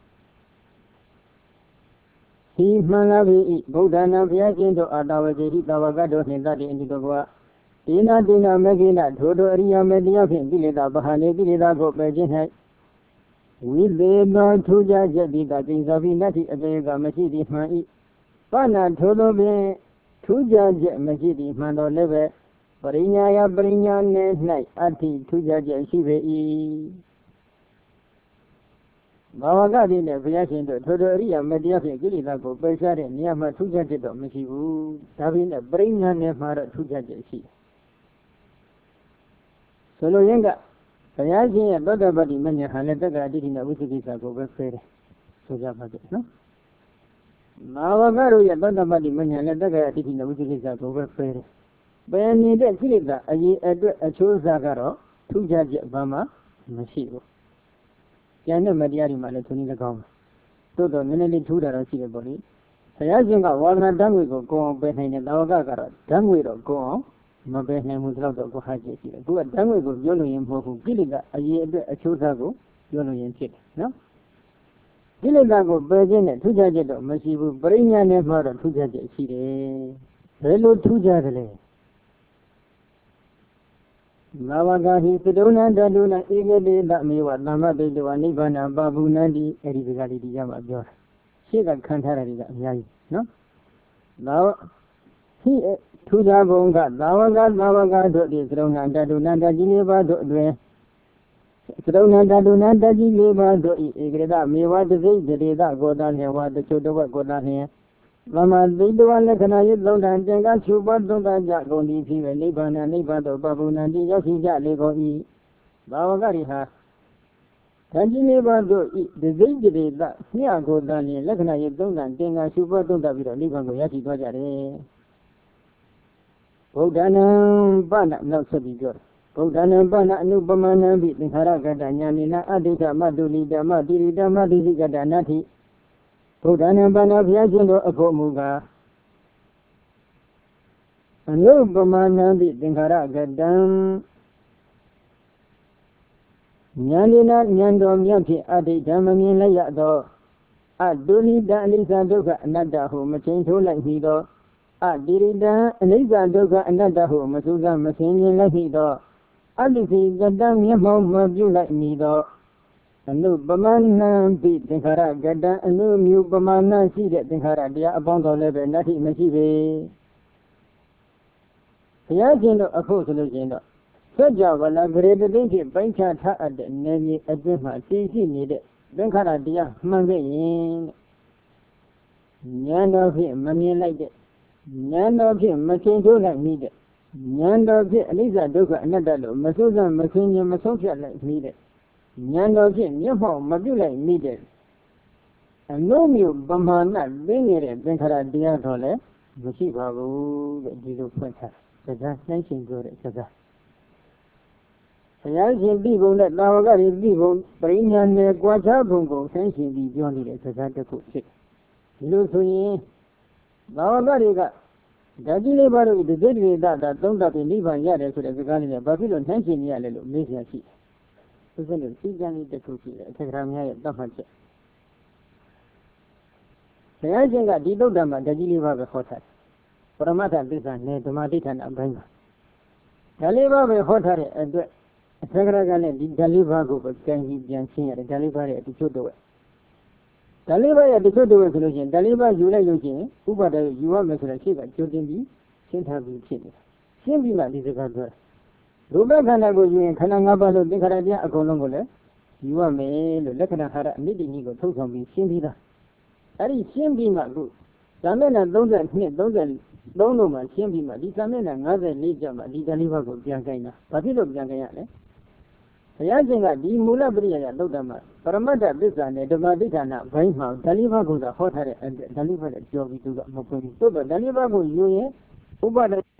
ဤမှန်လာပြီဗုဒ္ဓနာဘုရားရှင်တို့အားသာဝတိဟိသာဝကတို့နှင့်တတ္တိအနိတောကဒေနဒိဏမဂ္ဂိနထိုတို့အရိယာမေတရားဖြင့်ကိလေသာပခာနေကိလေသာကိုပယ်ခြင်း၌ဝိသေသောထူးခြားချက်သည်သာကျင်စာပိနတ္တိအပေကမရှိသည်မှန်၏ပဏထိုလိုပင်ထူးခြားချက်မရှိသည်မှန်တော်လည်းပဲပရိညာယပရိညာနယ်၌အတ္တိထူးခြားချက်ရှိပေ၏ဘာဝကတိနဲ့ဘုရားရှင်တို့ထိုတို့အရိယာမတရားဖြင့်ကိလေသာကိုပယ်ရှားတဲ့နေရာမှာထူးခြားချက်တော့မရှိဘူးဒါပေမဲ့ပရိညာနယ်မှာတော့ထူးခြားချက်ရှိဆိုလိုရင်းကဘုရားရှင်ရဲ့သောတပတ္တိမဉ္ဇဉ်ဟာလည်းတက္ကရာတိဋ္ဌိနဲ့ဝိသုကိစ္စကိုပဲဖဲတယ်ဆိုကြပါစို့နော်မာဝကတို့ရဲ့သောတပတ္တိမဉ္ဇဉ်လည်းတက္ကရာတိဋ္ဌိနဲ့ဝိသုကိစ္စကိုပဲဖဲတယ်ပယ်နေတဲ့ကိလေသာအရေးအတွက်အချိုးအစားကတော့ထူးခြားချက်ဘာမှမရှိဘူးကျန်တဲ့မတရားတွေမှလည်းသူနည်း၎င်းသို့တော့နည်းနည်းလေးထူးတာတော့ရှိတယ်ပေါ့လေဘုရားရှင်ကဝါဒနာဓာတ်ငွေကိုကိုအောင်ပယ်နိုင်တဲ့သာဝကကတော့ဓာတ်ငွေတော့ကိုအောင်မပယ်နိုင်ဘူးဒီလောက်တော့ကိုဟာကျရှိတယ်သူကဓာတ်ငွေကိုပြောလို့ရင်မဟုတ်ဘူးကိလေသာအရေးအတွက်အချိုးစားကိုပြောလို့ရင်ဖြစ်တယ်နော်ကိလေသာကိုပယ်ခြင်းနဲ့ထူးခြားချက်တော့မရှိဘူးပရိညာနဲ့မှတော့ထူးခြားချက်ရှိတယ်ဘယ်လိုထူးခြားတယ်လဲနာဝကဟိသတုဏဓတုဏဧကတိတမေဝသမ္မတိတဝနိဗ္ဗာန်ပပုဏ္ဏတိအဲ့ဒီစကားလေးဒီကြမှာပြောတာရှေ့ကခံထားတာတွေကအများကြီးနော်ဒါဟိထူးခြားပုံကသာဝကတို့ဒီသတုဏဓတုဏတကြီးလေးပါတို့အတွင်သတုဏဓတုဏတကြီးလေးပါတို့ဤဧကတိတမေဝတစိတ်တေတကိုတာလျဝတချို့တဝက်ကိုတာလျ Lama Diduan Lekana Yidlonda Janga Chuba Donda Jagondi Five Nibana Nibato Babunandi Yosija Legoi Bawagariha Tanjini Bado the Zindi that Niago Dani Lekana Yidlonda Janga Chuba Donda Vida Nibango Yaki Bajare Bodana Bana no Sabijor Bodana Bana Nubamana Bit Haragada Yanina Adita Maduli Dama Diri Dama Diri Gadanati Bodana Bana Piajuno Apomuga Nubamana Bit Haragada Yanina Yandom Yaki Adita Mamila Yado Aduli Dalisa Doga Nadahu Machin to like Hido Adirida Liza Doga Nadahu Masuga Machin like Hido Adisi Gadam Yamo Mabu like Nido Nubamana beat Tinkara Gada and no Mubamana see that Tinkara dia upon the level Nati Machive Yajino Apostle Saja wala grade dinki bancha tha at nevi adwe ma ti shi nide Benkara dia man ge yin Nyan do phit ma myin like de Nyan do phit ma chin cho like mi de Nyan do phit anisa dukha anatta lo ma so san ma sin yin ma song phят like mi de Nyan do phit myat phao maပြုlike mi de Ano myu pamana lin nide Benkara dia tho le mashi ba bu de di lo phwat tha Saja nai shin pyo de saja Sayansin Bibon that Lavagari Bibon, Parinan, Guajabungo, Sansin be Johnny at Santa Cook. Lucy Lavagariga, Daddy Baru, the deadly that don't have in Liban Yard to the Galilee, Babylon, Sansin Yellow, Mason Sea. President Sigan the cookie, Tegramia, Dafanche. Sayansin got Dido Dama, Daddy Baba Hotel. For a matter of this, I need to Maditan and Banga. Daliba Hotel and Sagragale, the Dalibago, but can he be unseen at the Daliba at the Chodo? Daliba at the Chodo solution, Daliba, you like looking, who but you are Mr. Chica, Chodim, sent her with Chili. Simply not this a Ruba Kanago, you and Kanangaba, the Karadia, a Colongole. You are male, Lekanahara, needing you to come with Simply. That is simply not good. Samena those that hit those that don't know my simply, the Samena and other Lijama, the Dalibago, Biancaina, Papilo Biancayane. Sayansinga di Mula Bria Lodama, Paramata Bizan, the Maditana, Vaima, Dalibago, the hotter and Daliba Jovi to the Moponi, Dalibago, you, Uba.